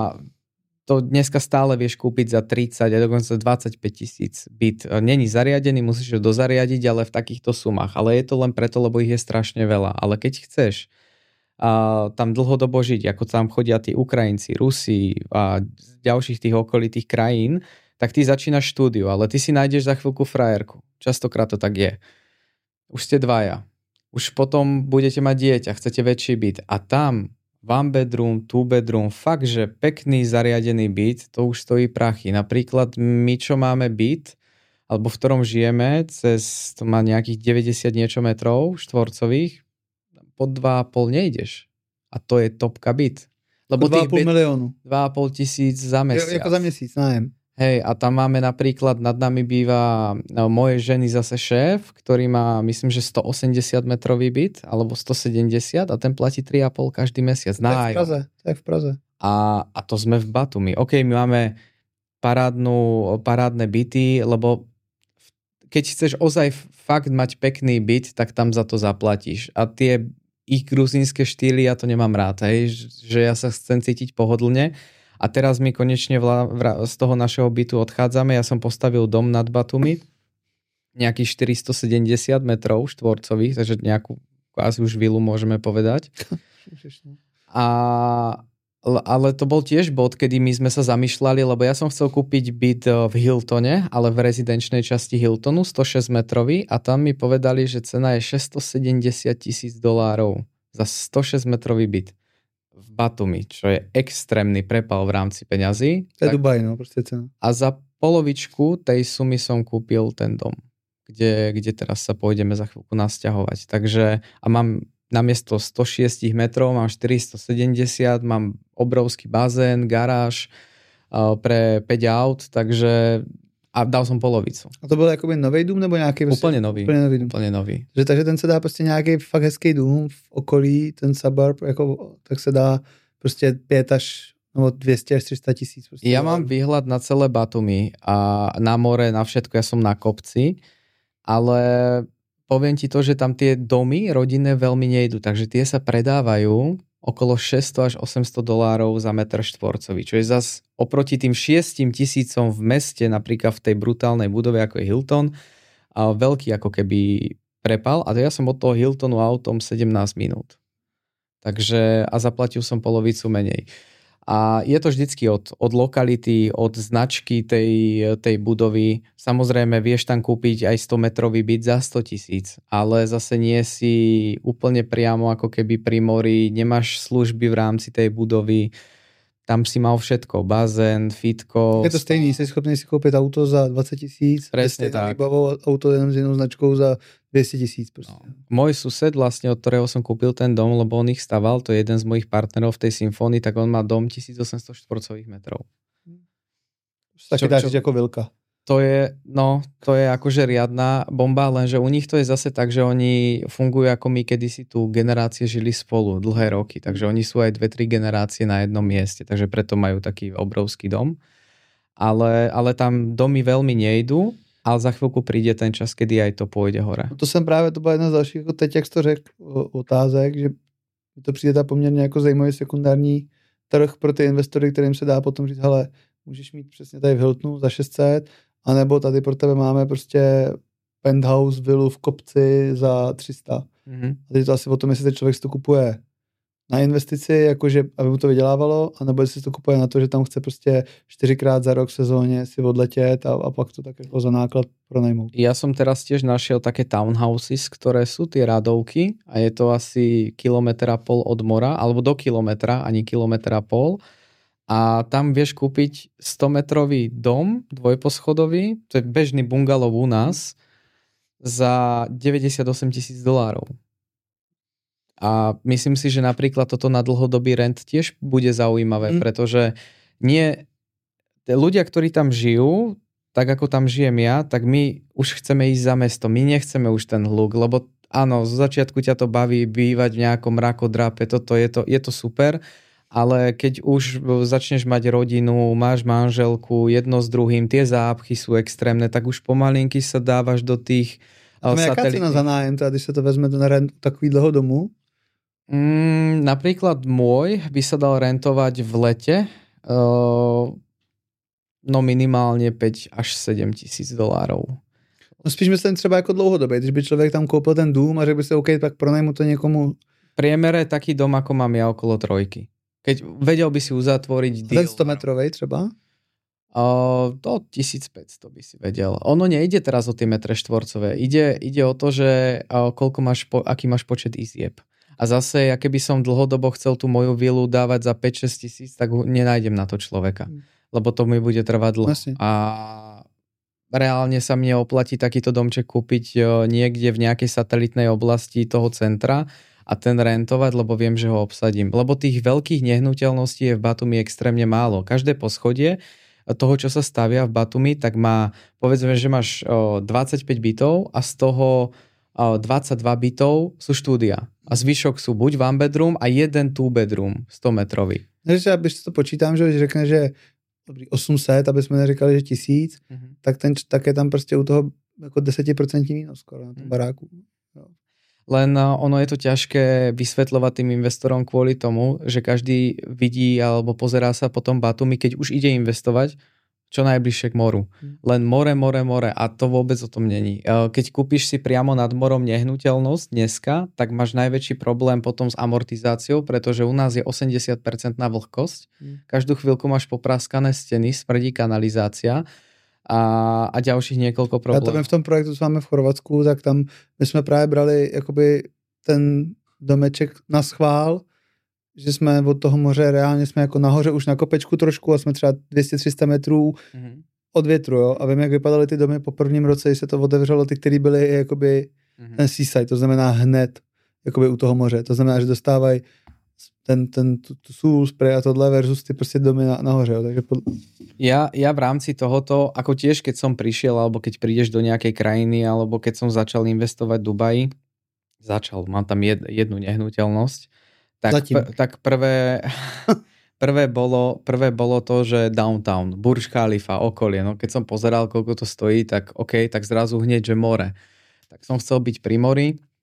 to dneska stále vieš kúpiť za tridsať a dokonca dvadsaťpäť tisíc byt. Není zariadený, musíš ho dozariadiť, ale v takýchto sumách. Ale je to len preto, lebo ich je strašne veľa. Ale keď chceš a tam dlhodobo žiť, ako tam chodia tí Ukrajinci, Rusi a z ďalších tých okolitých krajín, tak ty začínaš štúdiu, ale ty si nájdeš za chvíľku frajerku. Častokrát to tak je. Už ste dvaja. Už potom budete mať dieťa, chcete väčší byt. A tam one bedroom, two bedroom, fakt, že pekný zariadený byt, to už stojí prachy. Napríklad my, čo máme byt, alebo v ktorom žijeme, cez, to má nejakých deväťdesiat niečo metrov štvorcových, pod dva a pol nejdeš. A to je topka byt. Lebo dva a pol miliónu. dva a pol tisíc za mesiac. Je, ako za mesiac, nájem. Hej, a tam máme napríklad, nad nami býva no, moje ženy zase šéf, ktorý má, myslím, že stoosemdesiat metrový byt, alebo stosedemdesiat a ten platí tri a pol každý mesiac. To je v Praze. To je v Praze. A, a to sme v Batumi. OK, my máme parádnu, parádne byty, lebo keď chceš ozaj fakt mať pekný byt, tak tam za to zaplatíš. A tie ich gruzínske štýly, ja to nemám rád, hej, že ja sa chcem cítiť pohodlne. A teraz my konečne vla, vla, z toho našeho bytu odchádzame. Ja som postavil dom nad Batumi, nejakých štyristosedemdesiat metrov štvorcových, takže nejakú asi už vilu môžeme povedať. A, ale to bol tiež bod, kedy my sme sa zamýšľali, lebo ja som chcel kúpiť byt v Hiltone, ale v rezidenčnej časti Hiltonu, stošesť metrový, a tam mi povedali, že cena je šesťstosedemdesiat tisíc dolárov za stošesť metrový byt v Batumi, čo je extrémny prepal v rámci peňazí. To je Dubaj, no, proste cena. A za polovičku tej sumy som kúpil ten dom, kde, kde teraz sa pôjdeme za chvíľku nasťahovať. Takže, a mám namiesto stošesť metrov, mám štyristosedemdesiat, mám obrovský bazén, garáž uh, pre päť aut, takže a dal som polovicu. A to byl jakoby nový dům nebo nějaký? Úplně nový. Úplně nový dům. Úplně nový. Že, takže ten se dá prostě nějaký fakt hezký dům v okolí, ten suburb, jako, tak se dá prostě pět až nebo dvě stě až tři sta tisíc. Prostě. Ja mám výhľad na celé Batumi a na more, na všetko, ja som na kopci, ale poviem ti to, že tam tie domy rodinné veľmi nejdu, takže tie sa predávajú okolo šesťsto až osemsto dolárov za meter štvorcový, čo je zas oproti tým šiestim tisícom v meste, napríklad v tej brutálnej budove, ako je Hilton, a veľký ako keby prepal. A to ja som od toho Hiltonu autom sedemnásť minút. Takže a zaplatil som polovicu menej. A je to vždycky od, od lokality, od značky tej, tej budovy. Samozrejme, vieš tam kúpiť aj sto metrový byt za sto tisíc, ale zase nie si úplne priamo ako keby pri mori, nemáš služby v rámci tej budovy. Tam si mal všetko, bazén, fitko. Je to stejný, jsi schopný si koupit auto za dvacet tisíc. Presne tak. Vybavou auto jenom s jednou značkou za dvesto tisíc. No. Môj sused, vlastne od ktorého som kúpil ten dom, lebo on ich staval, to je jeden z mojich partnerov v tej symfónii, tak on má dom tisícosemsto štvorcových metrov. Také dáš ako Vilka. To je, no, to je akože riadna bomba, lenže u nich to je zase tak, že oni fungujú ako my kedysi tu generácie žili spolu dlhé roky, takže oni sú aj dve, tri generácie na jednom mieste, takže preto majú taký obrovský dom. Ale, ale tam domy veľmi nejdú, ale za chvíľku príde ten čas, kedy aj to pôjde hore. To jsem právě, to byla jedna z dalších, jako teď, jak jsi to řekl, otázek, že mi to přijde ta poměrně jako zajímavý sekundární trh pro ty investory, kterým se dá potom říct, hele, můžeš mít přesně tady v Hiltonu za šest set, anebo tady pro tebe máme prostě penthouse vilu v kopci za tři sta. Mm-hmm. A teď to asi o tom, jestli ten člověk si to kupuje na investici, jakože, aby mu to vydělávalo, anebo jestli si to kupuje na to, že tam chce prostě čtyřikrát za rok v sezóně si odletět a, a pak to tak jako za náklad pronajmout. Ja som teraz tiež našiel také townhouses, ktoré sú tie radovky a je to asi kilometr a pol od mora, alebo do kilometra, ani kilometr a pol. A tam vieš kúpiť stometrový dom, dvojposchodový, to je bežný bungalov u nás, za deväťdesiatosem tisíc dolárov. A myslím si, že napríklad toto na dlhodobý rent tiež bude zaujímavé, mm. pretože nie ľudia, ktorí tam žijú, tak ako tam žijem ja, tak my už chceme ísť za mesto. My nechceme už ten hluk, lebo áno, zo začiatku ťa to baví bývať v nejakom mrakodrape, toto je to, je to super, ale keď už začneš mať rodinu, máš manželku, jedno s druhým, tie zápchy sú extrémne, tak už pomalinky sa dávaš do tých a satelitných. Jaká cena za nájem, teda, když sa to vezme na rent takovýhleho domu? Mm, napríklad môj by sa dal rentovať v lete uh, no minimálne päť až sedem tisíc dolárov. No spíš myslím třeba jako dlouhodobě, když by člověk tam koupil ten dům a řekl by si, OK, tak pronajmu to někomu. V priemere taký dom, ako mám ja, okolo trojky. Keď vedel by si uzatvoriť deal. Ten sto metrovej třeba? Uh, to tisícpäťsto by si vedel. Ono nejde teraz o tie metre štvorcové. Ide, ide o to, že uh, koľko máš, po, aký máš počet izieb. A zase, ja keby som dlhodobo chcel tú moju vilu dávať za päť šesť tisíc, tak nenájdem na to človeka. Hmm. Lebo to mi bude trvať dlho. Asi. A reálne sa mne oplatí takýto domček kúpiť niekde v nejakej satelitnej oblasti toho centra a ten rentovať, lebo viem, že ho obsadím. Lebo tých veľkých nehnuteľností je v Batumi extrémne málo. Každé poschodie toho, čo sa stavia v Batumi, tak má, povedzme, že máš dvadsaťpäť bytov a z toho dvadsaťdva bytov sú štúdia. A zvyšok sú buď one bedroom a jeden two bedroom sto metrový. Takže aby si to počítám, že když řekne, že dobrý osm set, aby jsme neříkali, že tisíc, mm-hmm. tak, ten, tak je tam prostě u toho jako deset procent mínus skoro na tom mm. baráku. Jo. Len ono je to ťažké vysvetľovať tým investorom kvôli tomu, že každý vidí alebo pozerá sa po tom Batumi, keď už ide investovať, čo najbližšie k moru. Mm. Len more, more, more a to vôbec o tom není. Keď kúpiš si priamo nad morom nehnuteľnosť dneska, tak máš najväčší problém potom s amortizáciou, pretože u nás je osemdesiat percent na vlhkosť. Mm. Každú chvíľku máš popraskané steny, smrdí kanalizácia a, a ďalších niekoľko problémov. Ja to viem v tom projektu s vámi v Chorvatsku, tak tam my sme práve brali jakoby ten domeček na schvál, že jsme od toho moře, reálně jsme jako nahoře už na kopečku trošku a jsme třeba dvě stě tři sta metrů mm-hmm. od větru, jo. A vím, jak vypadaly ty domy po prvním roce, když se to otevřelo, ty, který byly jakoby mm-hmm. ten seaside, to znamená hned jakoby u toho moře. To znamená, že dostávají ten, ten, tu, tu sůl, spray a tohle versus ty prostě domy na, nahoře, jo. Takže pod... ja, ja v rámci tohoto, ako tiež keď som prišiel, alebo keď prídeš do nejakej krajiny, alebo keď som začal investovať v Dubaji, začal, mám tam jed, jednu nehnuteľnosť, Tak, pr- tak prvé, prvé, bolo, prvé bolo to, že downtown, Burj Khalifa, okolie. No keď som pozeral, koľko to stojí, tak OK, tak zrazu hneď, že more. Tak som chcel byť pri mori,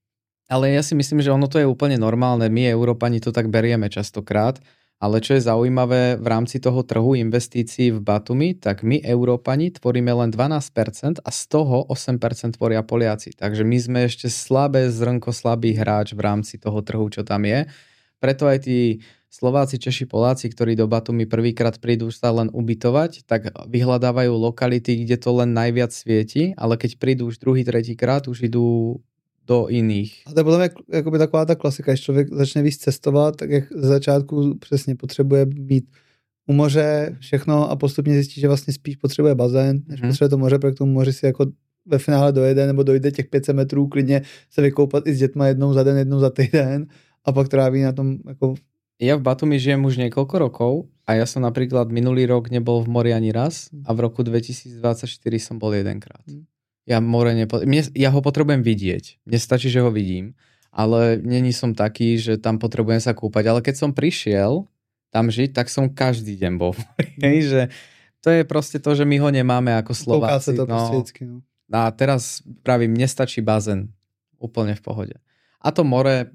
ale ja si myslím, že ono to je úplne normálne. My, Európani, to tak berieme častokrát, ale čo je zaujímavé v rámci toho trhu investícií v Batumi, tak my, Európani, tvoríme len dvanásť percent a z toho osem percent tvoria Poliaci. Takže my sme ešte slabé zrnko, slabý hráč v rámci toho trhu, čo tam je. Preto aj tí Slováci, Češi, Poláci, ktorí do Batumi prvýkrát prídu sa len ubytovať, tak vyhľadávajú lokality, kde to len najviac svieti, ale keď prídu už druhý, tretíkrát, už idú do iných. A to je potom jakoby taková ta klasika, když člověk začne víc cestovat, tak jak z začátku přesně potřebuje být u moře všechno a postupně zjistí, že vlastně spíš potřebuje bazén, než hmm. potřebuje to moře, protože k tomu moři si jako ve finále dojede, nebo dojde těch pět set metrů, klidně se vykoupat i s dětma jednou za den, jednou za týden. A pak tráví na tom ako... Ja v Batumi žijem už niekoľko rokov a ja som napríklad minulý rok nebol v mori ani raz a v roku dvetisícdvadsaťštyri som bol jedenkrát. Ja more nepo... Mne, ja ho potrebujem vidieť. Mne stačí, že ho vidím, ale není som taký, že tam potrebujem sa kúpať. Ale keď som prišiel tam žiť, tak som každý deň bol v mori. Mm. Že to je proste to, že my ho nemáme ako Slováci. To no. no. A teraz pravím, mne stačí bazén. Úplne v pohode. A to more...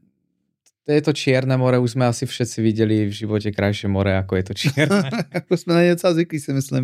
To je to čierne more, už sme asi všetci videli v živote krajšie more, ako je to čierne. Ako jsme na něco zvyklí, si myslím.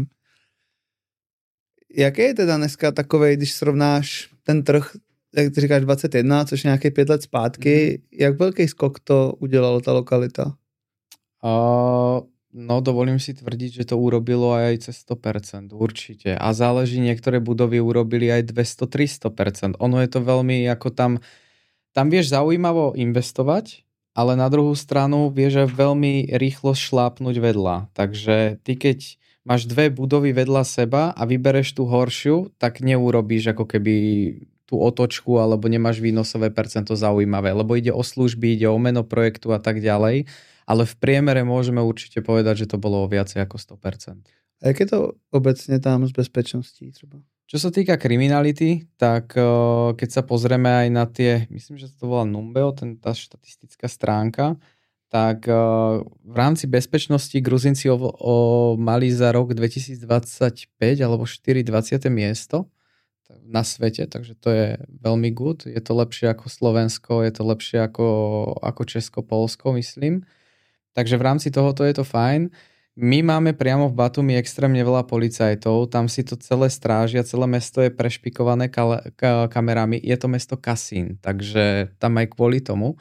Jaké je teda dneska takovej, když srovnáš ten trh, jak ty říkáš dvacet jedna, což je nějaký pět let zpátky, mm. jak velký skok to udělalo ta lokalita? Uh, no dovolím si tvrdiť, že to urobilo aj cez sto percent, určite. A záleží, niektoré budovy urobili aj dvesto až tristo percent. Ono je to veľmi, ako tam, tam vieš zaujímavo investovať, ale na druhú stranu vieš aj veľmi rýchlo šlápnuť vedľa. Takže ty keď máš dve budovy vedľa seba a vybereš tú horšiu, tak neurobíš ako keby tú otočku alebo nemáš výnosové percento zaujímavé, lebo ide o služby, ide o meno projektu a tak ďalej, ale v priemere môžeme určite povedať, že to bolo viacej ako sto percent. A jak je to obecne tam s bezpečností třeba? Čo sa týka kriminality, tak keď sa pozrieme aj na tie, myslím, že to volá Numbeo, ten, tá štatistická stránka, tak v rámci bezpečnosti Gruzinci o, o, mali za rok dvetisícdvadsaťpäť alebo štyri dvadsiate miesto na svete, takže to je veľmi good. Je to lepšie ako Slovensko, je to lepšie ako, ako Česko, Poľsko, myslím. Takže v rámci tohoto je to fajn. My máme priamo v Batumi extrémne veľa policajtov, tam si to celé strážia, celé mesto je prešpikované kal- ka- kamerami, je to mesto kasín, takže tam aj kvôli tomu.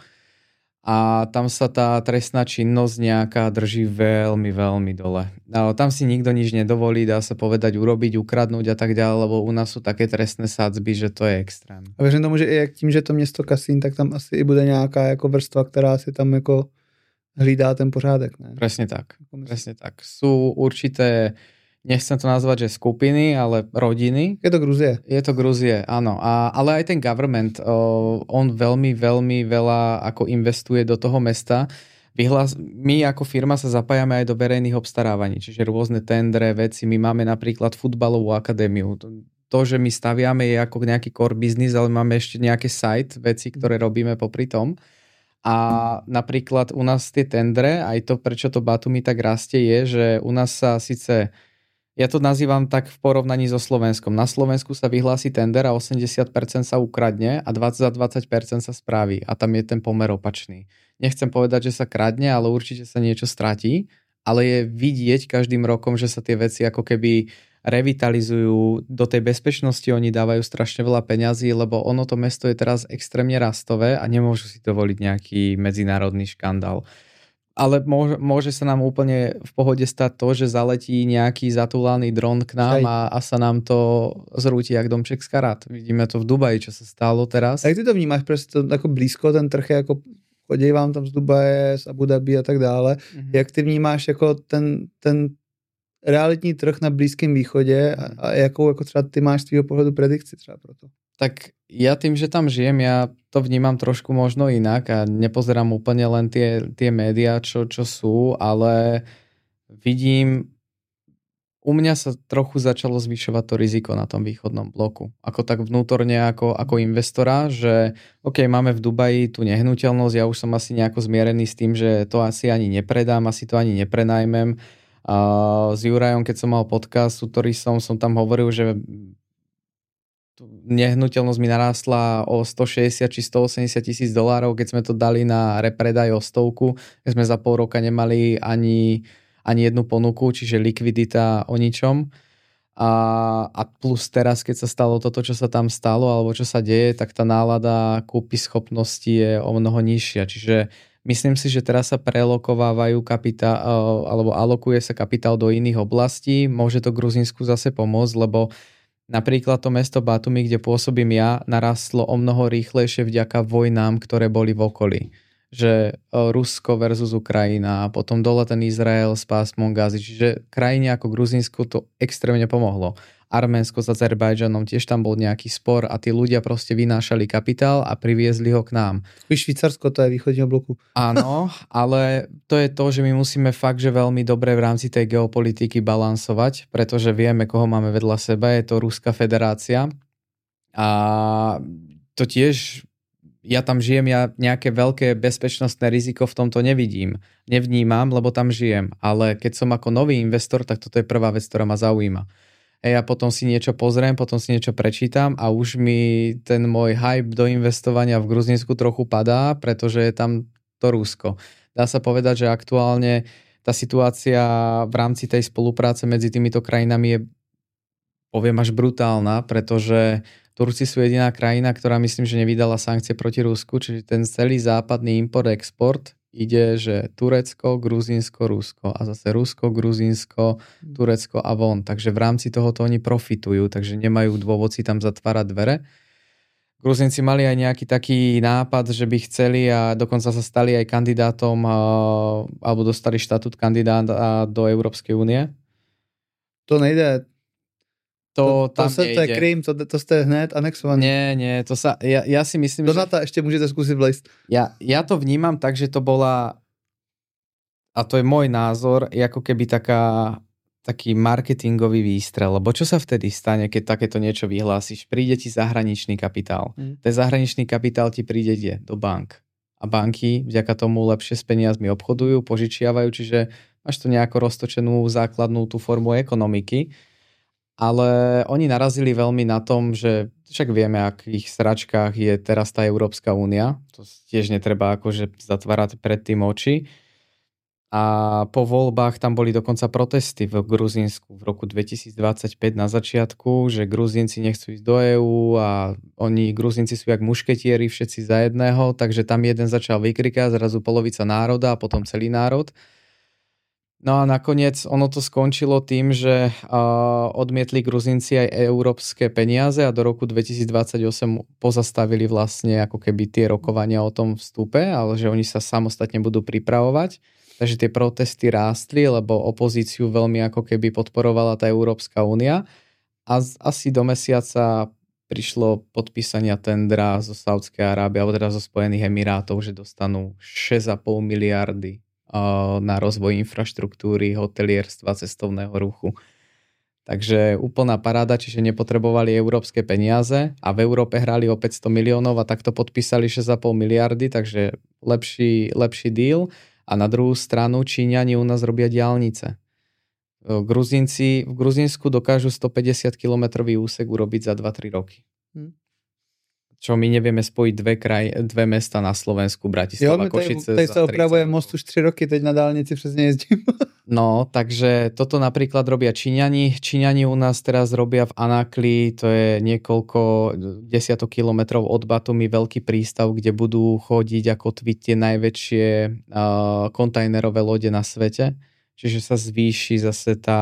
A tam sa tá trestná činnosť nejaká drží veľmi, veľmi dole. No, tam si nikto nič nedovolí, dá sa povedať, urobiť, ukradnúť a tak ďalej, lebo u nás sú také trestné sadzby, že to je extrém. A věřím tomu, že i tím, že to město kasín, tak tam asi i bude nějaká jako vrstva, která si tam jako hlídá ten pořádek, ne? Presne tak, presne tak. Sú určité, nechcem to nazvať, že skupiny, ale rodiny. Je to Gruzie. Je to Gruzie, áno. A, ale aj ten government, o, on veľmi, veľmi veľa ako investuje do toho mesta. Vyhlas, my ako firma sa zapájame aj do verejných obstarávaní, čiže rôzne tendre, veci. My máme napríklad futbalovú akadémiu. To, že my staviame, je ako nejaký core business, ale máme ešte nejaké site, veci, ktoré robíme popri tom. A napríklad u nás tie tendre, aj to, prečo to Batumi tak rastie, je, že u nás sa síce, ja to nazývam tak v porovnaní so Slovenskom. Na Slovensku sa vyhlási tender a osemdesiat percent sa ukradne a dvadsať za dvadsať percent sa spraví. A tam je ten pomer opačný. Nechcem povedať, že sa kradne, ale určite sa niečo stratí. Ale je vidieť každým rokom, že sa tie veci ako keby revitalizujú, do tej bezpečnosti oni dávajú strašne veľa peňazí, lebo ono to mesto je teraz extrémne rastové a nemôžu si dovoliť nejaký medzinárodný škandál. Ale môže, môže sa nám úplne v pohode stať to, že zaletí nejaký zatúlaný dron k nám a, a sa nám to zrúti jak domček z karát. Vidíme to v Dubaji, čo sa stalo teraz. A jak ty to vnímáš, prostě jako blízko ten trh je jako chodí vám tam z Dubaje, z Abu Dhabi a tak dále. Mm-hmm. Jak ty vnímáš jako ten, ten realitní trh na Blízkém východě a, a jakou jako třeba ty máš z tvýho pohledu predikci třeba pro to? Tak ja tým, že tam žijem, ja to vnímam trošku možno inak a nepozerám úplne len tie, tie médiá, čo, čo sú, ale vidím, u mňa sa trochu začalo zvyšovať to riziko na tom východnom bloku. Ako tak vnútorne, ako, ako investora, že OK, máme v Dubaji tú nehnuteľnosť, ja už som asi nejako zmierený s tým, že to asi ani nepredám, asi to ani neprenajmem. A s Jurajom, keď som mal podcast, ktorý som, som tam hovoril, že nehnuteľnosť mi narástla o stošesťdesiat či stoosemdesiat tisíc dolárov, keď sme to dali na repredaj o stovku, keď sme za pol roka nemali ani, ani jednu ponuku, čiže likvidita o ničom. A, a plus teraz, keď sa stalo toto, čo sa tam stalo, alebo čo sa deje, tak tá nálada kúpy schopnosti je o mnoho nižšia. Čiže myslím si, že teraz sa prelokovávajú kapitál, alebo alokuje sa kapitál do iných oblastí. Môže to Gruzínsku zase pomôcť, lebo napríklad to mesto Batumi, kde pôsobím ja, narastlo o mnoho rýchlejšie vďaka vojnám, ktoré boli v okolí. Že Rusko versus Ukrajina a potom dole ten Izrael s pásmom Gazy. Čiže krajine ako Gruzínsku to extrémne pomohlo. Arménsko s Azerbajdžanom, tiež tam bol nejaký spor a tí ľudia proste vynášali kapitál a priviezli ho k nám. Švýcarsko to je východního bloku. Áno, ale to je to, že my musíme fakt, že veľmi dobre v rámci tej geopolitiky balansovať, pretože vieme, koho máme vedľa seba, je to Ruská federácia a to tiež, ja tam žijem, ja nejaké veľké bezpečnostné riziko v tomto nevidím. Nevnímam, lebo tam žijem, ale keď som ako nový investor, tak toto je prvá vec, ktorá ma zaujíma. Ja potom si niečo pozriem, potom si niečo prečítam a už mi ten môj hype do investovania v Gruzínsku trochu padá, pretože je tam to Rusko. Dá sa povedať, že aktuálne tá situácia v rámci tej spolupráce medzi týmito krajinami je, poviem, až brutálna, pretože Turci sú jediná krajina, ktorá myslím, že nevydala sankcie proti Rusku, čiže ten celý západný import-export ide, že Turecko, Gruzínsko, Rusko a zase Rusko, Gruzínsko, Turecko a von. Takže v rámci tohoto oni profitujú, takže nemajú dôvod si tam zatvárať dvere. Gruzínci mali aj nejaký taký nápad, že by chceli a dokonca sa stali aj kandidátom alebo dostali štatút kandidáta do Európskej únie. To nejde To, to, to, se, to je Krym, to, to jste hned anexovaný. Nie, nie, to sa, ja, ja si myslím, Do NATO že... ešte môžete skúsiť vlejsť. Ja, ja to vnímam tak, že to bola, a to je môj názor, ako keby taká, taký marketingový výstrel, lebo čo sa vtedy stane, keď takéto niečo vyhlásiš? Príde ti zahraničný kapitál. Hmm. Ten zahraničný kapitál ti príde kde? Do bank. A banky vďaka tomu lepšie s peniazmi obchodujú, požičiavajú, čiže máš to nejako roztočenú základnú tú formu ekonomiky. Ale oni narazili veľmi na tom, že však vieme, akých sračkách je teraz tá Európska únia. To tiež netreba akože zatvárať pred tým oči. A po voľbách tam boli dokonca protesty v Gruzínsku v roku dvetisícdvadsaťpäť na začiatku, že Gruzínci nechcú ísť do EÚ a oni, Gruzínci sú jak mušketieri, všetci za jedného, takže tam jeden začal vykrikať, zrazu polovica národa a potom celý národ. No a nakoniec ono to skončilo tým, že uh, odmietli Gruzínci aj európske peniaze a do roku dvetisícdvadsaťosem pozastavili vlastne ako keby tie rokovania o tom vstupe, ale že oni sa samostatne budú pripravovať. Takže tie protesty rástli, lebo opozíciu veľmi ako keby podporovala tá Európska únia a z, asi do mesiaca prišlo podpísania tendra zo Saúdskej Arábie alebo teda zo Spojených Emirátov, že dostanú šesť a pol miliardy na rozvoj infraštruktúry, hotelierstva, cestovného ruchu. Takže úplná paráda, čiže nepotrebovali európske peniaze a v Európe hrali o päťsto miliónov a takto podpísali šesť a pol miliardy, takže lepší, lepší deal. A na druhú stranu Číňani u nás robia diaľnice. Gruzínci v Gruzínsku dokážu stopäťdesiat kilometrový úsek urobiť za dva tri roky. Hm. Čo my nevieme spojiť dve, kraj, dve mesta na Slovensku, Bratislava, Košice. Jo, tady sa opravuje most už tri roky, teď na dálnici přes nejezdím. No, takže toto napríklad robia Číňani. Číňani u nás teraz robia v Anakli, to je niekoľko desiatok kilometrov od Batumi, veľký prístav, kde budú chodiť a kotviť tie najväčšie uh, kontajnerové lode na svete. Čiže sa zvýši zase tá...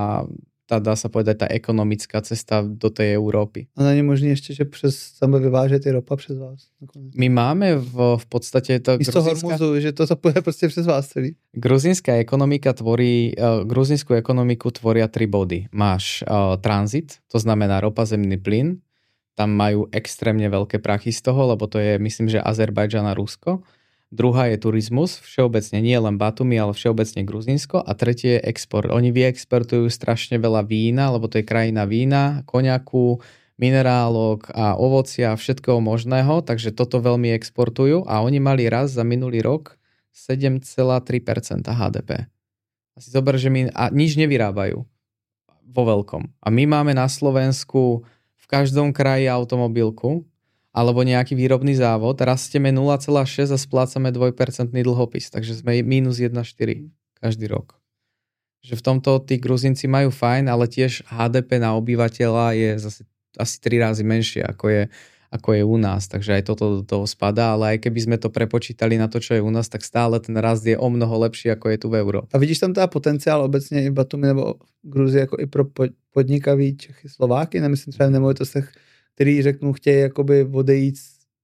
tá, dá sa povedať, tá ekonomická cesta do tej Európy. A není možné ešte, že přes tam vyvážet ropa přes vás? Nakonec. My máme v, v podstate to... Místo gruzínska... Hormuzu, že to sa pôjde proste přes vás celý. Gruzínska ekonomika tvorí, uh, gruzínsku ekonomiku tvoria tri body. Máš uh, tranzit, to znamená ropa, zemný plyn. Tam majú extrémne veľké prachy z toho, lebo to je, myslím, že Azerbajdžan a Rusko. Druhá je turizmus, všeobecne nie len Batumi, ale všeobecne Gruzínsko. A tretie je export. Oni vyexportujú strašne veľa vína, lebo to je krajina vína, koňaku, minerálok a ovocia a všetkého možného, takže toto veľmi exportujú a oni mali raz za minulý rok sedem celá tri percenta há dé pé. A si zober, že my a nič nevyrábajú vo veľkom. A my máme na Slovensku v každom kraji automobilku, alebo nejaký výrobný závod, rastieme nula celá šesť a splácame dvojpercentný dlhopis, takže sme mínus jedna celá štyri každý rok. Že v tomto tí Gruzínci majú fajn, ale tiež há dé pé na obyvateľa je zase asi tri razy menšie, ako je, ako je u nás, takže aj toto do toho spadá, ale aj keby sme to prepočítali na to, čo je u nás, tak stále ten rast je o mnoho lepší, ako je tu v Európe. A vidíš tam teda potenciál obecne i Batumi nebo Gruzii jako i pro podnikavý Čechy, Slováky, nemyslím třeba v nemovitostech, který řeknu, chtějí jakoby odejít,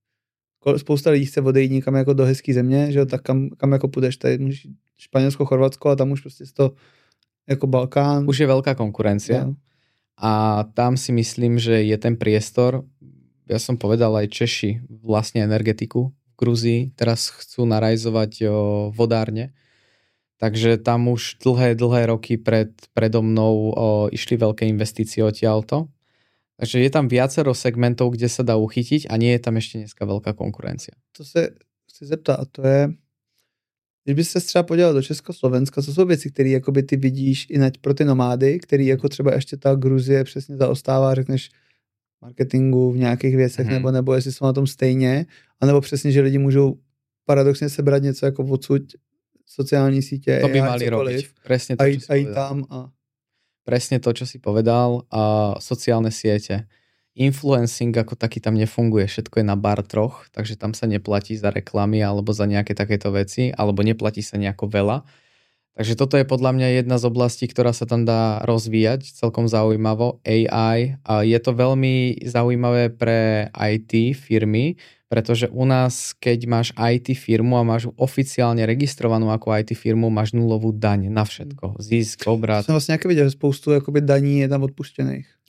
spousta lidí chce odejít někam jako do hezký země, že jo, tak kam, kam jako půjdeš, tady můžeš Španělsko, Chorvatsko a tam už prostě to jako Balkán. Už je veľká konkurencia no. A tam si myslím, že je ten priestor, ja som povedal aj Češi vlastne energetiku v Gruzii, teraz chcú narajzovať o, vodárne, takže tam už dlhé, dlhé roky pred, predo mnou o, išli veľké investície odtiaľto. Takže je tam viacero segmentov, kde sa dá uchytiť a nie je tam ešte dneska veľká konkurencia. To se chci zeptat a to je, když by se třeba podíval do Československa, co jsou věci, které jakoby ty vidíš i pro ty nomády, který jako třeba ještě ta Gruzie přesně zaostává, řekneš marketingu v nějakých věcech, hmm. nebo, nebo jestli jsou na tom stejně, anebo přesně, že lidi můžou paradoxně sebrat něco jako odsud sociální sítě. To by mali robiť. Presne to, aj, čo si aj povedal. tam a... Presne to, čo si povedal. A sociálne siete. Influencing ako taký tam nefunguje. Všetko je na bartroch, takže tam sa neplatí za reklamy alebo za nejaké takéto veci, alebo neplatí sa nejako veľa. Takže toto je podľa mňa jedna z oblastí, ktorá sa tam dá rozvíjať celkom zaujímavo. á í. A je to veľmi zaujímavé pre í té firmy, pretože u nás, keď máš í té firmu a máš oficiálne registrovanú ako í té firmu, máš nulovú daň na všetko. Zisk, obrat. Som vlastne nejaké videl, že spoustu jakoby daní je tam odpuštených.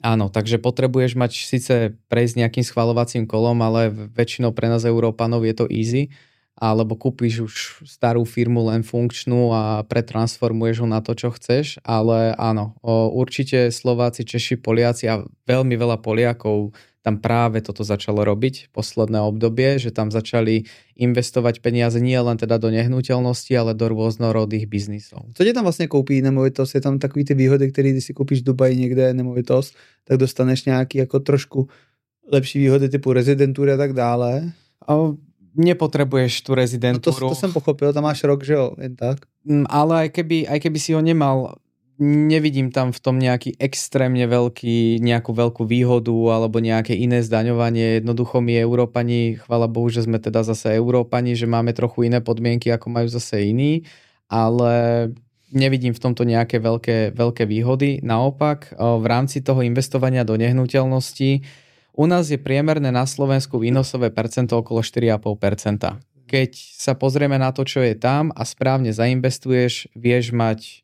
Áno, takže potrebuješ mať síce prejsť nejakým schvaľovacím kolom, ale väčšinou pre nás Európanov je to easy, alebo kúpiš už starú firmu len funkčnú a pretransformuješ ho na to, čo chceš, ale áno, určite Slováci, Češi, Poliaci a veľmi veľa Poliakov tam práve toto začalo robiť posledné obdobie, že tam začali investovať peniaze nie len teda do nehnuteľnosti, ale do rôznorodých biznisov. Co tě tam vlastně koupí nemovitost? Je tam takový ty výhody, který když si koupíš v Dubaji někde nemovitost, tak dostaneš nějaký jako trošku lepší výhody typu rezidentury a tak dále? A nepotrebuješ tú rezidentúru. No to, to som pochopil, tam máš rok, že jo, jen tak. Ale aj keby, aj keby si ho nemal, nevidím tam v tom nejaký extrémne veľký, nejakú veľkú výhodu alebo nejaké iné zdaňovanie. Jednoducho my Európani, chvála Bohu, že sme teda zase Európani, že máme trochu iné podmienky, ako majú zase iní, ale nevidím v tomto nejaké veľké, veľké výhody. Naopak, v rámci toho investovania do nehnuteľností u nás je priemerné na Slovensku výnosové percento okolo štyri celé päť percenta. Keď sa pozrieme na to, čo je tam a správne zainvestuješ, vieš mať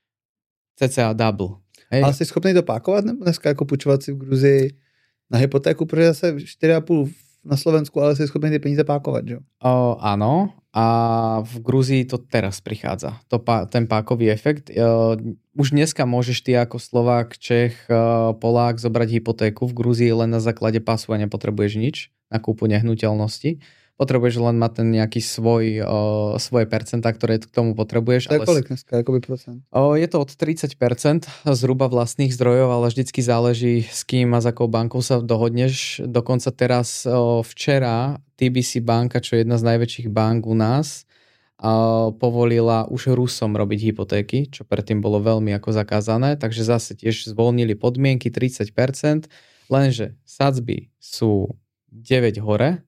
cca double. Hej. Ale jsi schopný to pákovat nebo dneska jako půjčovat si v Gruzii na hypotéku, protože zase štyri celé päť na Slovensku, ale jsi schopný ty peníze pákovat, že jo? O, áno, a v Gruzii to teraz prichádza. To, ten pákový efekt. O, už dneska môžeš ty ako Slovák, Čech, Polák zobrať hypotéku v Gruzii len na základe pasu a nepotrebuješ nič na kúpu nehnuteľnosti. Potrebuješ len mať ten nejaký svoj, o, svoje percentá, ktoré k tomu potrebuješ. To je kolik dneska, jakoby procent? O, je to od tridsať percent zhruba vlastných zdrojov, ale vždycky záleží s kým a s akou bankou sa dohodneš. Dokonca teraz o, včera té bé cé banka, čo je jedna z najväčších bank u nás, o, povolila už Rusom robiť hypotéky, čo predtým bolo veľmi ako zakázané, takže zase tiež zvolnili podmienky tridsať percent, lenže sadzby sú deväť hore,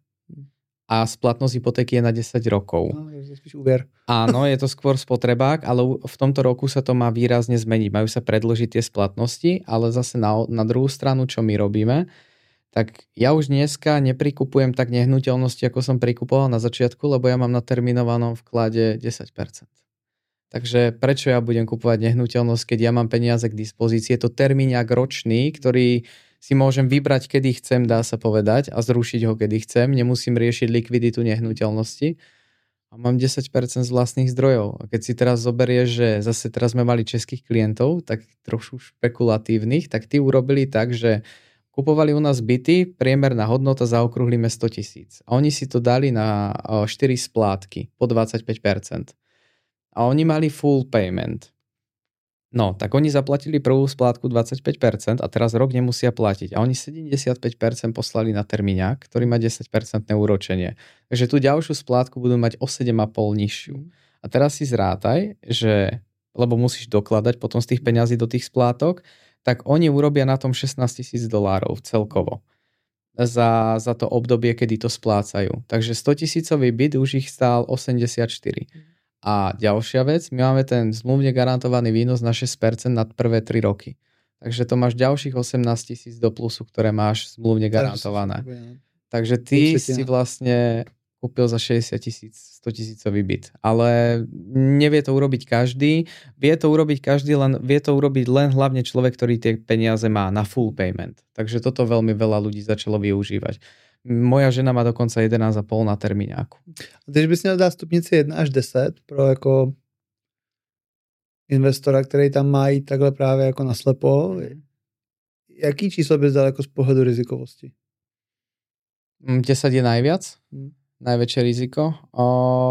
a splatnosť hypotéky je na desať rokov. No, je spíš úver. Áno, je to skôr spotrebák, ale v tomto roku sa to má výrazne zmeniť. Majú sa predĺžiť tie splatnosti, ale zase na, na druhú stranu, čo my robíme, tak ja už dneska neprikupujem tak nehnuteľnosti, ako som prikupoval na začiatku, lebo ja mám na terminovanom vklade desať percent. Takže prečo ja budem kupovať nehnuteľnosť, keď ja mám peniaze k dispozícii? Je to termíňak ročný, ktorý si môžem vybrať, kedy chcem, dá sa povedať, a zrušiť ho, kedy chcem. Nemusím riešiť likviditu nehnuteľnosti. A mám desať percent z vlastných zdrojov. A keď si teraz zoberieš, že zase teraz sme mali českých klientov, tak trošku špekulatívnych, tak tí urobili tak, že kupovali u nás byty, priemerná hodnota zaokrúhlime sto tisíc. A oni si to dali na štyri splátky po dvadsaťpäť percent. A oni mali full payment. No, tak oni zaplatili prvú splátku dvadsaťpäť percent a teraz rok nemusia platiť. A oni sedemdesiatpäť percent poslali na termíňak, ktorý má desať percent úročenie. Takže tú ďalšiu splátku budú mať o sedem celá päť nižšiu. A teraz si zrátaj, že, lebo musíš dokladať potom z tých peňazí do tých splátok, tak oni urobia na tom šestnásť tisíc dolárov celkovo. Za, za to obdobie, kedy to splácajú. Takže sto tisícový byt už ich stál osemdesiatštyri. A ďalšia vec, my máme ten zmluvne garantovaný výnos na šesť percent nad prvé tri roky. Takže to máš ďalších osemnásť tisíc do plusu, ktoré máš zmluvne garantované. Takže ty si vlastne kúpil za šesťdesiat tisíc, sto tisícový byt. Ale nevie to urobiť každý. Vie to urobiť každý, len vie to urobiť len hlavne človek, ktorý tie peniaze má na full payment. Takže toto veľmi veľa ľudí začalo využívať. Moja žena má dokonca jedenásť celá päť na termíňáku. Když bys měl dát stupnici jedna až deset pro jako investora, který tam má jít takhle právě jako naslepo, jaký číslo bys dal jako z pohledu rizikovosti? desať je najviac. Hmm. Najväčšie riziko. O...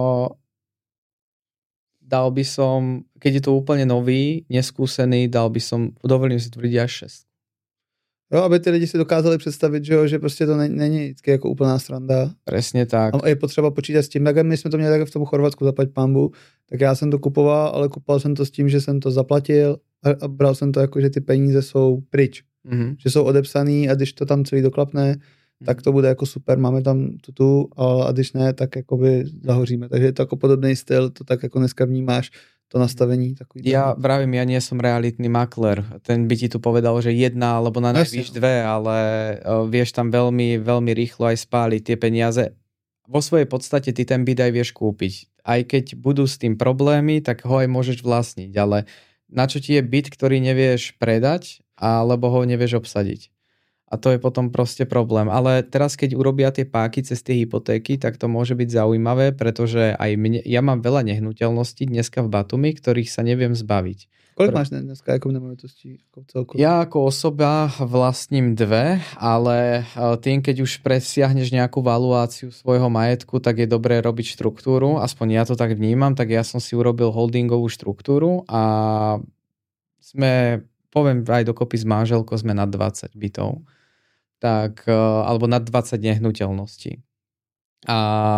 Dal by som, keď je to úplne nový, neskúsený, dal by som, dovolím si tvrdiť až šesť. Jo, aby ty lidi si dokázali představit, že, jo, že prostě to není, není vždycky jako úplná sranda. Presne tak. A je potřeba počítat s tím, tak my jsme to měli tak v tom Chorvatsku zaplať pambu, tak já jsem to kupoval, ale kupoval jsem to s tím, že jsem to zaplatil a, a bral jsem to jako, že ty peníze jsou pryč. Mm-hmm. Že jsou odepsaný a když to tam celý doklapne, mm-hmm. tak to bude jako super, máme tam tutu a, a když ne, tak jakoby zahoříme. Takže je to jako podobný styl, to tak jako dneska vnímáš, to nastavení. Takový ja vravím, ja nie som realitný makler. Ten by ti tu povedal, že jedna alebo na najvýš dve, ale uh, vieš tam veľmi, veľmi rýchlo aj spáliť tie peniaze. Vo svojej podstate ty ten byt aj vieš kúpiť. Aj keď budú s tým problémy, tak ho aj môžeš vlastniť, ale na čo ti je byt, ktorý nevieš predať, alebo ho nevieš obsadiť. A to je potom proste problém. Ale teraz, keď urobia tie páky cez tie hypotéky, tak to môže byť zaujímavé, pretože aj mne, ja mám veľa nehnuteľností dneska v Batumi, ktorých sa neviem zbaviť. Koľko máš dneska ako nemovitostí celkovo? Ja ako osoba vlastním dve, ale tým, keď už presiahneš nejakú valuáciu svojho majetku, tak je dobré robiť štruktúru. Aspoň ja to tak vnímam, tak ja som si urobil holdingovú štruktúru a sme, poviem aj dokopy s manželkou, sme na dvadsať bytov. Tak, alebo na dvadsať nehnuteľností. A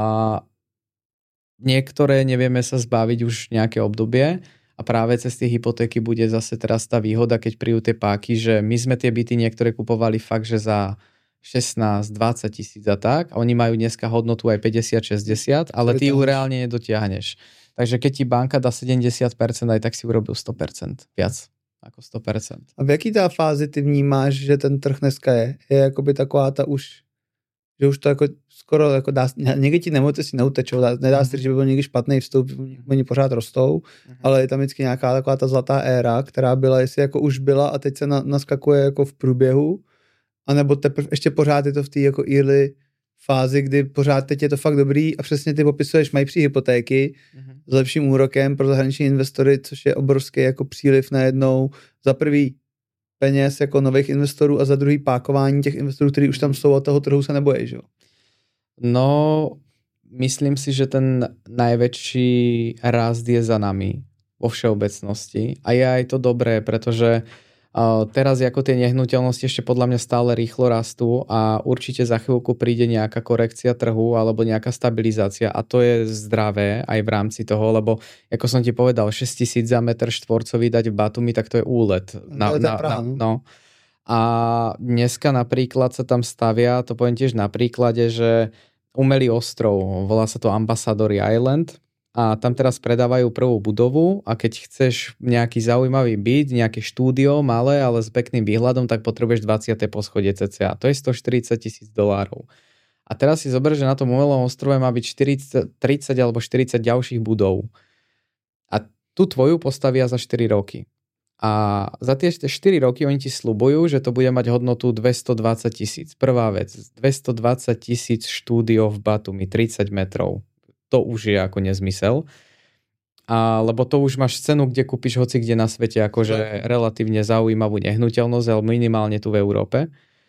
niektoré nevieme sa zbaviť už nejaké obdobie a práve cez tie hypotéky bude zase teraz tá výhoda, keď prídu tie páky, že my sme tie byty niektoré kupovali fakt, že za šestnásť dvadsať tisíc a tak. A oni majú dneska hodnotu aj päťdesiat šesťdesiat, ale ty ju reálne nedotiahneš. Takže keď ti banka dá sedemdesiat percent, aj tak si urobil sto percent viac. Ako sto percent. A v jaký tá fázi ty vnímáš, že ten trh dneska je? Je jakoby taková ta už, že už to jako skoro jako dá, někdy ti nemovitosti neutečou, nedá se říct, že by byl někdy špatný vstup, oni pořád rostou, mm-hmm. ale je tam vždycky nějaká taková ta zlatá éra, která byla, jestli jako už byla a teď se na, naskakuje jako v průběhu, anebo teprve ještě pořád je to v té jako early fázi, kdy pořád teď je to fakt dobrý a přesně ty popisuješ, mají při hypotéky mm-hmm. s lepším úrokem pro zahraniční investory, což je obrovský jako příliv najednou za prvý peněz jako nových investorů a za druhý pákování těch investorů, kteří už tam jsou a toho trhu se nebojí, že jo? No, myslím si, že ten najväčší rast je za nami vo všeobecnosti a je aj to dobré, pretože Uh, teraz ako tie nehnuteľnosti ešte podľa mňa stále rýchlo rastú a určite za chvíľku príde nejaká korekcia trhu alebo nejaká stabilizácia a to je zdravé aj v rámci toho, lebo ako som ti povedal, šesť tisíc za meter štvorcový dať v Batumi, tak to je úlet. Na, na, na, no. A dneska napríklad sa tam stavia, to poviem tiež na príklade, že umelý ostrov, volá sa to Ambassador Island, a tam teraz predávajú prvú budovu a keď chceš nejaký zaujímavý byt, nejaké štúdio malé, ale s pekným výhľadom, tak potrebuješ dvadsiate poschodie cca. To je stoštyridsať tisíc dolárov. A teraz si zober, že na tom umelom ostrove má byť štyridsať, tridsať alebo štyridsať ďalších budov. A tu tvoju postavia za štyri roky. A za tie štyri roky oni ti sľubujú, že to bude mať hodnotu dvestodvadsať tisíc. Prvá vec, dvestodvadsať tisíc štúdio v Batumi, tridsať metrov. To už je ako nezmysel. A, lebo to už máš cenu, kde kúpiš hoci kde na svete, akože relatívne zaujímavú nehnuteľnosť, ale minimálne tu v Európe.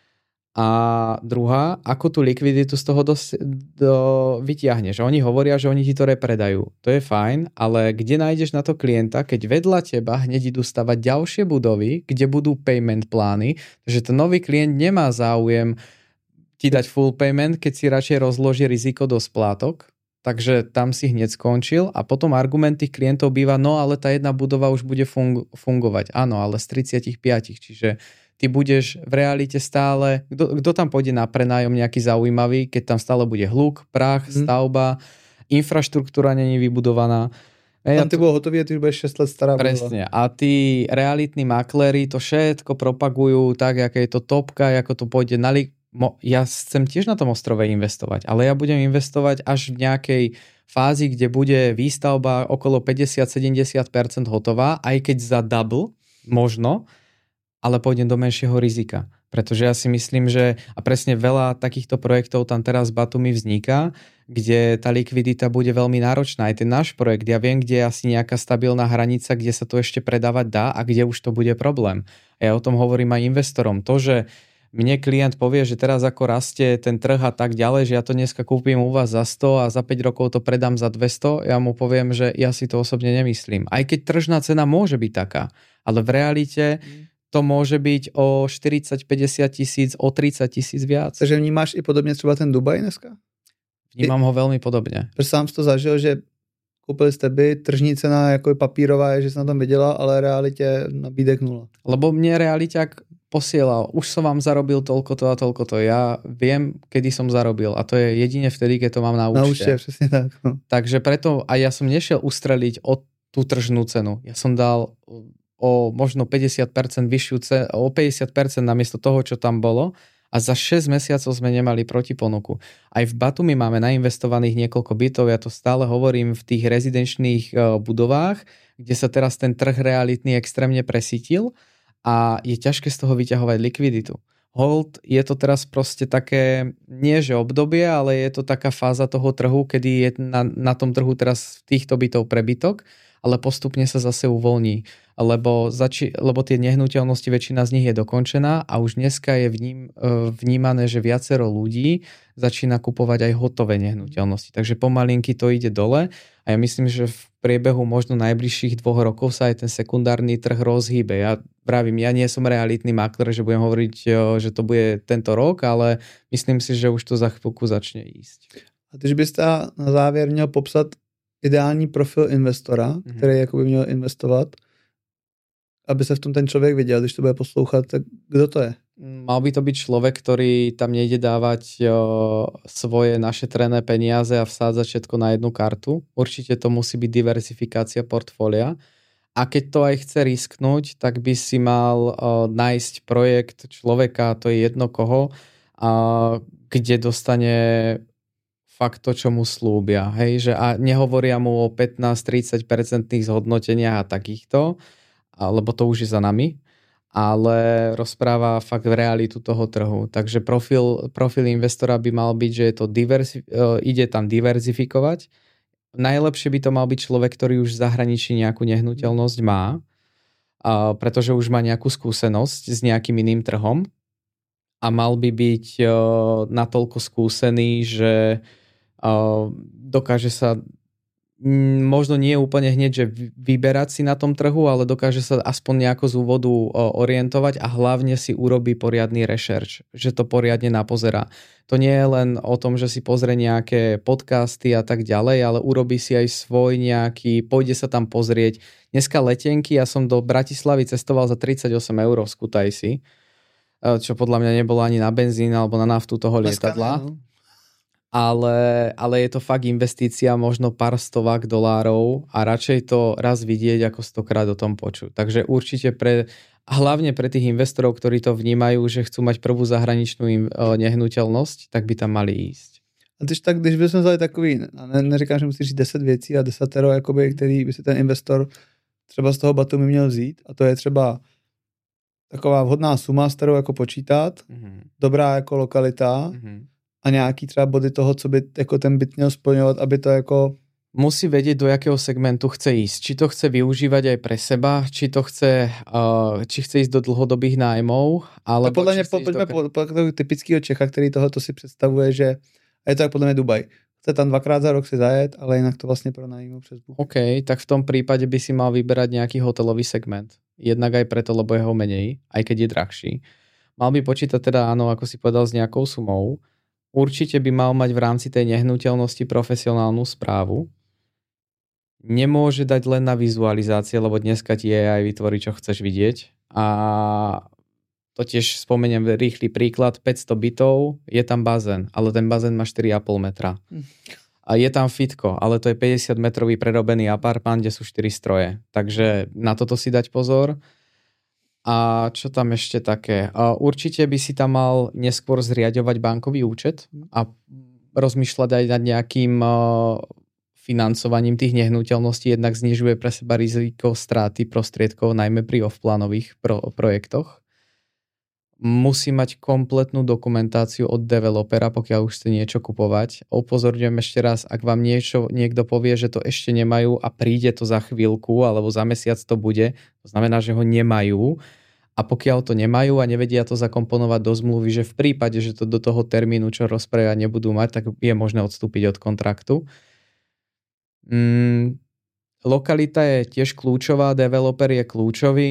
A druhá, ako tú likviditu z toho dos- do, vytiahneš. Oni hovoria, že oni ti to repredajú. To je fajn, ale kde nájdeš na to klienta, keď vedľa teba hneď idú stavať ďalšie budovy, kde budú payment plány, takže ten nový klient nemá záujem ti dať full payment, keď si radšej rozloží riziko do splátok. Takže tam si hneď skončil a potom argument tých klientov býva, no ale tá jedna budova už bude fung- fungovať. Áno, ale z tridsaťpäť, čiže ty budeš v realite stále, kto tam pôjde na prenájom nejaký zaujímavý, keď tam stále bude hluk, prach, hmm. stavba, infraštruktúra není vybudovaná. Tam ty bolo hotový a ty už budeš šesť let stará. Presne. A tí realitní makléri to všetko propagujú tak, aké je to topka, ako to pôjde na lik. Ja chcem tiež na tom ostrove investovať, ale ja budem investovať až v nejakej fázi, kde bude výstavba okolo päťdesiat až sedemdesiat percent hotová, aj keď za double, možno, ale pôjdem do menšieho rizika. Pretože ja si myslím, že a presne veľa takýchto projektov tam teraz v Batumi vzniká, kde tá likvidita bude veľmi náročná. Aj ten náš projekt, ja viem, kde je asi nejaká stabilná hranica, kde sa to ešte predávať dá a kde už to bude problém. A ja o tom hovorím aj investorom. To, že mne klient povie, že teraz ako rastie ten trh a tak ďalej, že ja to dneska kúpim u vás za sto a za päť rokov to predám za dvesto, ja mu poviem, že ja si to osobne nemyslím. Aj keď tržná cena môže byť taká, ale v realite to môže byť o štyridsať päťdesiat tisíc, o tridsať tisíc viac. Takže vnímáš i podobne třeba ten Dubaj dneska? Vnímam ho veľmi podobne. Protože sám si to zažil, že kúpili ste byt, tržní cena jako je papírová, je, že sa na tom vedela, ale v realite nabídek nula. Lebo mne realiťák posielal, už som vám zarobil toľko to a toľko to. Ja viem, kedy som zarobil a to je jedine vtedy, keď to mám na účte. Na účte, presne tak. No. Takže preto aj ja som nešiel ustreliť o tú tržnú cenu. Ja som dal o možno päťdesiat percent vyššiu cenu, o päťdesiat percent namiesto toho, čo tam bolo A za šesť mesiacov sme nemali protiponuku. Aj v Batumi máme nainvestovaných niekoľko bytov, ja to stále hovorím v tých rezidenčných budovách, kde sa teraz ten trh realitný extrémne presítil a je ťažké z toho vyťahovať likviditu. Hold, je to teraz proste také, nie že obdobie, ale je to taká fáza toho trhu, kedy je na, na tom trhu teraz týchto bytov prebytok, ale postupne sa zase uvoľní, lebo, zači- lebo tie nehnuteľnosti, väčšina z nich je dokončená a už dneska je vním, vnímané, že viacero ľudí začína kupovať aj hotové nehnuteľnosti. Takže pomalinky to ide dole a ja myslím, že v priebehu možno najbližších dvoch rokov sa aj ten sekundárny trh rozhýbe. Ja vravím, ja nie som realitný makler, že budem hovoriť, že to bude tento rok, ale myslím si, že už to za chvíľku začne ísť. A když bys na závěr měl popsat ideální profil investora, mm-hmm. který jakoby měl investovat, aby se v tom ten člověk viděl, když to bude poslouchat, tak kdo to je? Mal by to byť človek, ktorý tam nejde dávať o, svoje našetrené peniaze a vsádzať všetko na jednu kartu. Určite to musí byť diversifikácia portfólia. A keď to aj chce risknúť, tak by si mal o, nájsť projekt človeka, to je jedno koho, a, kde dostane fakt to, čo mu slúbia. Hej? Že a nehovoria mu o pätnásť až tridsať percent zhodnoteniach a takýchto, lebo to už je za nami, ale rozpráva fakt realitu toho trhu. Takže profil, profil investora by mal byť, že je to diverzi- ide tam diverzifikovať. Najlepšie by to mal byť človek, ktorý už v zahraničí nejakú nehnuteľnosť má, pretože už má nejakú skúsenosť s nejakým iným trhom a mal by byť natoľko skúsený, že dokáže sa možno nie úplne hneď, že vyberať si na tom trhu, ale dokáže sa aspoň nejako z úvodu orientovať a hlavne si urobí poriadny rešerš, že to poriadne napozerá. To nie je len o tom, že si pozrie nejaké podcasty a tak ďalej, ale urobí si aj svoj nejaký, pôjde sa tam pozrieť. Dneska letenky, ja som do Bratislavy cestoval za tridsaťosem eur z Kutaisi, čo podľa mňa nebolo ani na benzín alebo na naftu toho lietadla. Ale, ale je to fakt investícia možno pár stovák dolárov a radšej to raz vidieť, ako stokrát o tom počuť. Takže určite pre, hlavne pre tých investorov, ktorí to vnímajú, že chcú mať prvú zahraničnú nehnuteľnosť, tak by tam mali ísť. A když tak, když bychom vzali takový, ne, neříkám, že musíš říct deset věcí a desatero, jakoby, který by si ten investor třeba z toho Batumi měl vzít, a to je třeba taková vhodná suma, s kterou jako počítat, mm-hmm. dobrá jako lokalita, mm-hmm. a nějaký třeba body toho, co by jako ten byt měl splňovat, aby to jako... Musí vedieť, do jakého segmentu chce ísť. Či to chce využívať aj pre seba, či to chce, uh, či chce ísť do dlhodobých nájmov, alebo... A podľa mňa, po, poďme do... po, po toho typického Čecha, který tohoto si představuje, že a je to jak podľa mňa Dubaj. Chce tam dvakrát za rok si zajet, ale inak to vlastne pronajímu přes Booking. OK, tak v tom prípade by si mal vyberať nejaký hotelový segment. Jednak aj preto, lebo je ho menej, aj keď je drahší. Mal by počítať teda, áno, ako si povedal, s nejakou sumou. Určite by mal mať v rámci tej nehnuteľnosti profesionálnu správu. Nemôže dať len na vizualizácie, lebo dneska ti aj vytvorí, čo chceš vidieť. A to tiež spomeniem rýchly príklad. päťsto bytov, je tam bazén, ale ten bazén má štyri a pol metra. A je tam fitko, ale to je päťdesiat metrový prerobený apartmán, kde sú štyri stroje. Takže na toto si dať pozor. A čo tam ešte také? Určite by si tam mal neskôr zriaďovať bankový účet a rozmýšľať aj nad nejakým financovaním tých nehnuteľností, jednak znižuje pre seba riziko straty prostriedkov, najmä pri off-plánových pro- projektoch. Musí mať kompletnú dokumentáciu od developera, pokiaľ už chce niečo kupovať. Upozorňujem ešte raz, ak vám niečo niekto povie, že to ešte nemajú a príde to za chvíľku alebo za mesiac to bude, to znamená, že ho nemajú. A pokiaľ to nemajú a nevedia to zakomponovať do zmluvy, že v prípade, že to do toho termínu, čo rozpráva, nebudú mať, tak je možné odstúpiť od kontraktu. Mm, lokalita je tiež kľúčová, developer je kľúčový.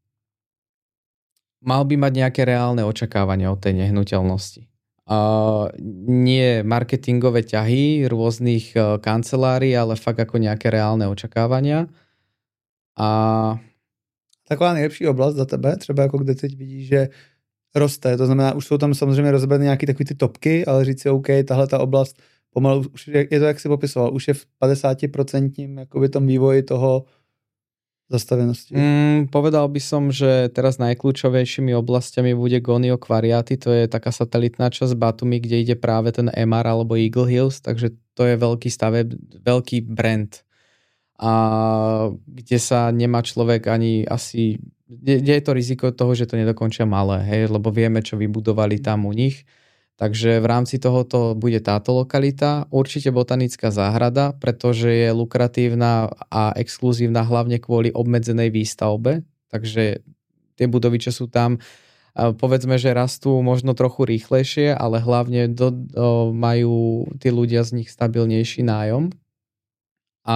Mal by mať nejaké reálne očakávania od tej nehnuteľnosti. Uh, nie marketingové ťahy rôznych uh, kancelárií, ale fakt ako nejaké reálne očakávania. A... Taková nejlepší oblast za tebe, třeba jako kde teď vidíš, že roste, to znamená, už jsou tam samozřejmě rozebrané nějaké takové ty topky, ale říct si, OK, tahle ta oblast pomalu, už je, je to, jak si popisoval, už je v padesát procent jakoby tom vývoji toho zastavenosti? Mm, povedal by som, že teraz najkľúčovejšími oblastiami bude Gonio Quarriati, to je taká satelitná časť Batumi, kde ide práve ten em er alebo Eagle Hills, takže to je veľký staveb, veľký brand. A kde sa nemá človek ani asi, kde, kde je to riziko toho, že to nedokončia malé, hej, lebo vieme, čo vybudovali tam u nich. Takže v rámci tohoto bude táto lokalita, určite botanická záhrada, pretože je lukratívna a exkluzívna hlavne kvôli obmedzenej výstavbe, takže tie budovy, čo sú tam, povedzme, že rastú možno trochu rýchlejšie, ale hlavne do, do, majú tí ľudia z nich stabilnejší nájom. A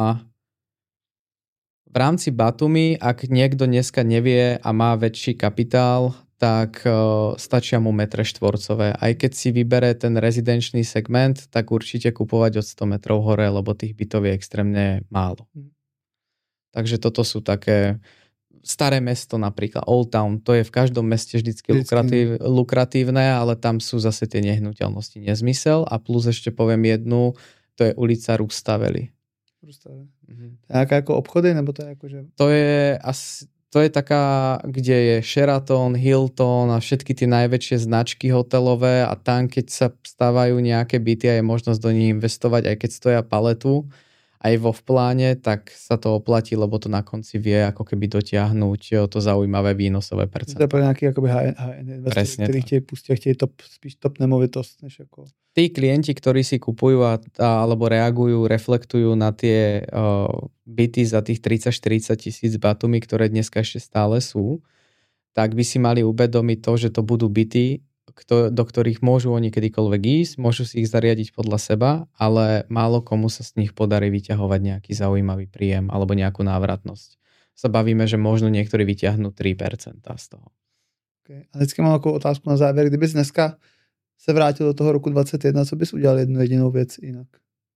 v rámci Batumi, ak niekto dneska nevie a má väčší kapitál, tak uh, stačia mu metre štvorcové. Aj keď si vybere ten rezidenčný segment, tak určite kupovať od sto metrov hore, lebo tých bytov je extrémne málo. Takže toto sú také staré mesto napríklad, Old Town, to je v každom meste vždycky lukratív, lukratívne, ale tam sú zase tie nehnuteľnosti nezmysel a plus ešte poviem jednu, to je ulica Rustaveli. Rustaveli. Mhm. To je ako obchody, nebo to je ako, že... To je asi... To je taká, kde je Sheraton, Hilton a všetky tie najväčšie značky hotelové a tam, keď sa stávajú nejaké byty a je možnosť do nich investovať, aj keď stoja paletu, aj vo v pláne, tak sa to oplatí, lebo to na konci vie ako keby dotiahnuť to zaujímavé výnosové percento. To je pre nejaký akoby high-end investor, ktorí chtějí pustia, chtějí top, spíš top nemovitosť. Než ako... Tí klienti, ktorí si kupujú a, a, alebo reagujú, reflektujú na tie uh, byty za tých tridsať štyridsať tisíc Batumi, ktoré dneska ešte stále sú, tak by si mali uvedomiť to, že to budú byty, kto, do ktorých môžu oni kedykoľvek ísť, môžu si ich zariadiť podľa seba, ale málo komu sa z nich podarí vyťahovať nejaký zaujímavý príjem alebo nejakú návratnosť. Sa bavíme, že možno niektorí vyťahnú tri percentá z toho. Okay. A vždycky mám takovou otázku na závěr. Kdybys dneska se vrátil do toho roku dvacet jedna, co bys udělal jednu jedinou věc jinak?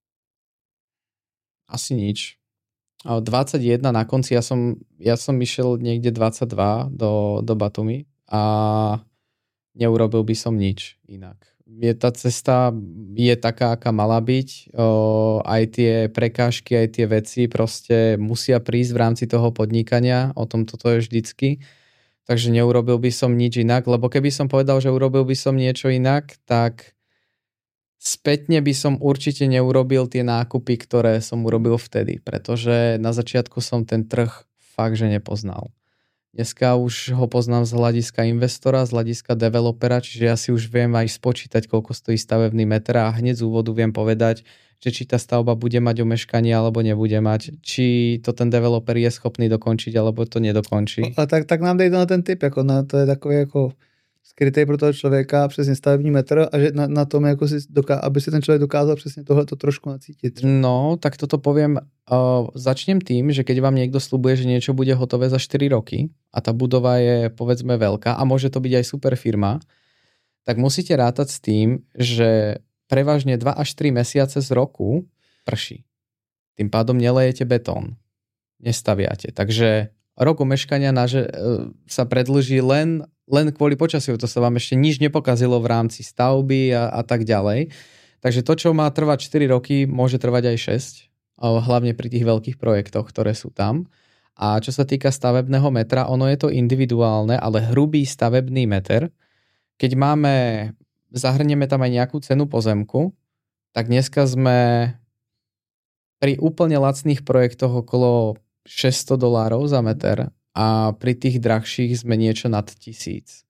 Asi nič. dvadsaťjeden na konci, ja som, ja som išiel niekde dvadsaťdva do, do Batumi a neurobil by som nič inak. Je tá cesta je taká, aká mala byť. O, aj tie prekážky, aj tie veci proste musia prísť v rámci toho podnikania. O tom toto je vždycky. Takže neurobil by som nič inak, lebo keby som povedal, že urobil by som niečo inak, tak spätne by som určite neurobil tie nákupy, ktoré som urobil vtedy, pretože na začiatku som ten trh fakt, že nepoznal. Dneska už ho poznám z hľadiska investora, z hľadiska developera, čiže ja si už viem aj spočítať, koľko stojí stavebný meter a hneď z úvodu viem povedať, že či tá stavba bude mať omeškanie alebo nebude mať, či to ten developer je schopný dokončiť alebo to nedokončí. A tak, tak nám dej to na ten tip, jako na, to je takový jako skrytej pro toho člověka přesně stavební metr a že na, na tom, jako si doká, aby si ten člověk dokázal přesně tohleto trošku nacítiť. No, tak toto poviem, uh, začnem tým, že keď vám niekto sľubuje, že niečo bude hotové za štyri roky a tá budova je povedzme veľká a môže to byť aj super firma, tak musíte rátať s tým, že prevažne dva až tri mesiace z roku prší. Tým pádom nelejete betón. Nestaviate. Takže rok omeškania na, že, uh, sa predĺží len len kvôli počasiu, to sa vám ešte nič nepokazilo v rámci stavby a, a tak ďalej. Takže to, čo má trvať štyri roky, môže trvať aj šesť, hlavne pri tých veľkých projektoch, ktoré sú tam. A čo sa týka stavebného metra, ono je to individuálne, ale hrubý stavebný meter, keď máme, zahrnieme tam aj nejakú cenu pozemku, tak dneska sme pri úplne lacných projektoch okolo šesťsto dolárov za meter, a pri tých drahších sme niečo nad tisíc.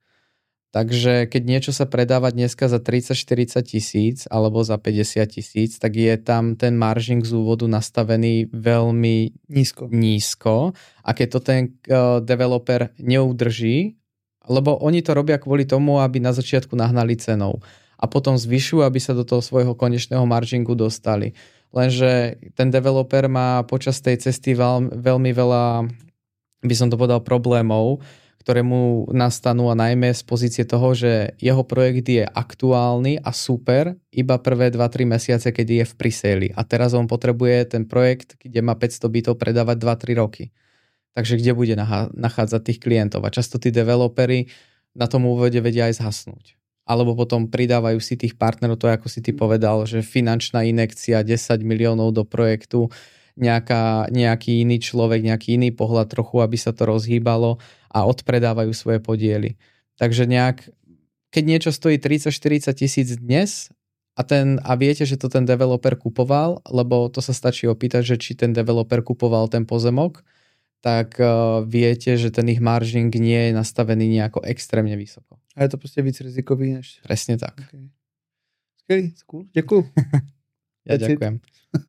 Takže keď niečo sa predáva dneska za tridsať štyridsať tisíc alebo za päťdesiat tisíc, tak je tam ten maržing z úvodu nastavený veľmi nízko. nízko. A keď to ten uh, developer neudrží, lebo oni to robia kvôli tomu, aby na začiatku nahnali cenou a potom zvyšujú, aby sa do toho svojho konečného maržingu dostali. Lenže ten developer má počas tej cesty veľmi, veľmi veľa, by som to povedal, problémov, ktoré mu nastanú a najmä z pozície toho, že jeho projekt je aktuálny a super iba prvé dva tri mesiace, keď je v presale. A teraz on potrebuje ten projekt, kde má päťsto bytov, predávať dva tri roky. Takže kde bude nachádzať tých klientov? A často tí developeri na tom úvode vedia aj zhasnúť. Alebo potom pridávajú si tých partnerov, to ako si ty povedal, že finančná inekcia desať miliónov do projektu, nejaká, nejaký iný človek, nejaký iný pohľad trochu, aby sa to rozhýbalo a odpredávajú svoje podiely. Takže nejak, keď niečo stojí tridsať štyridsať tisíc dnes a, ten, a viete, že to ten developer kupoval, lebo to sa stačí opýtať, že či ten developer kupoval ten pozemok, tak uh, viete, že ten ich margin nie je nastavený nejako extrémne vysoko. A je to prostě víc rizikový než... Presne tak. Okay. Skvělý, cool, děkuju. Ja ďakujem.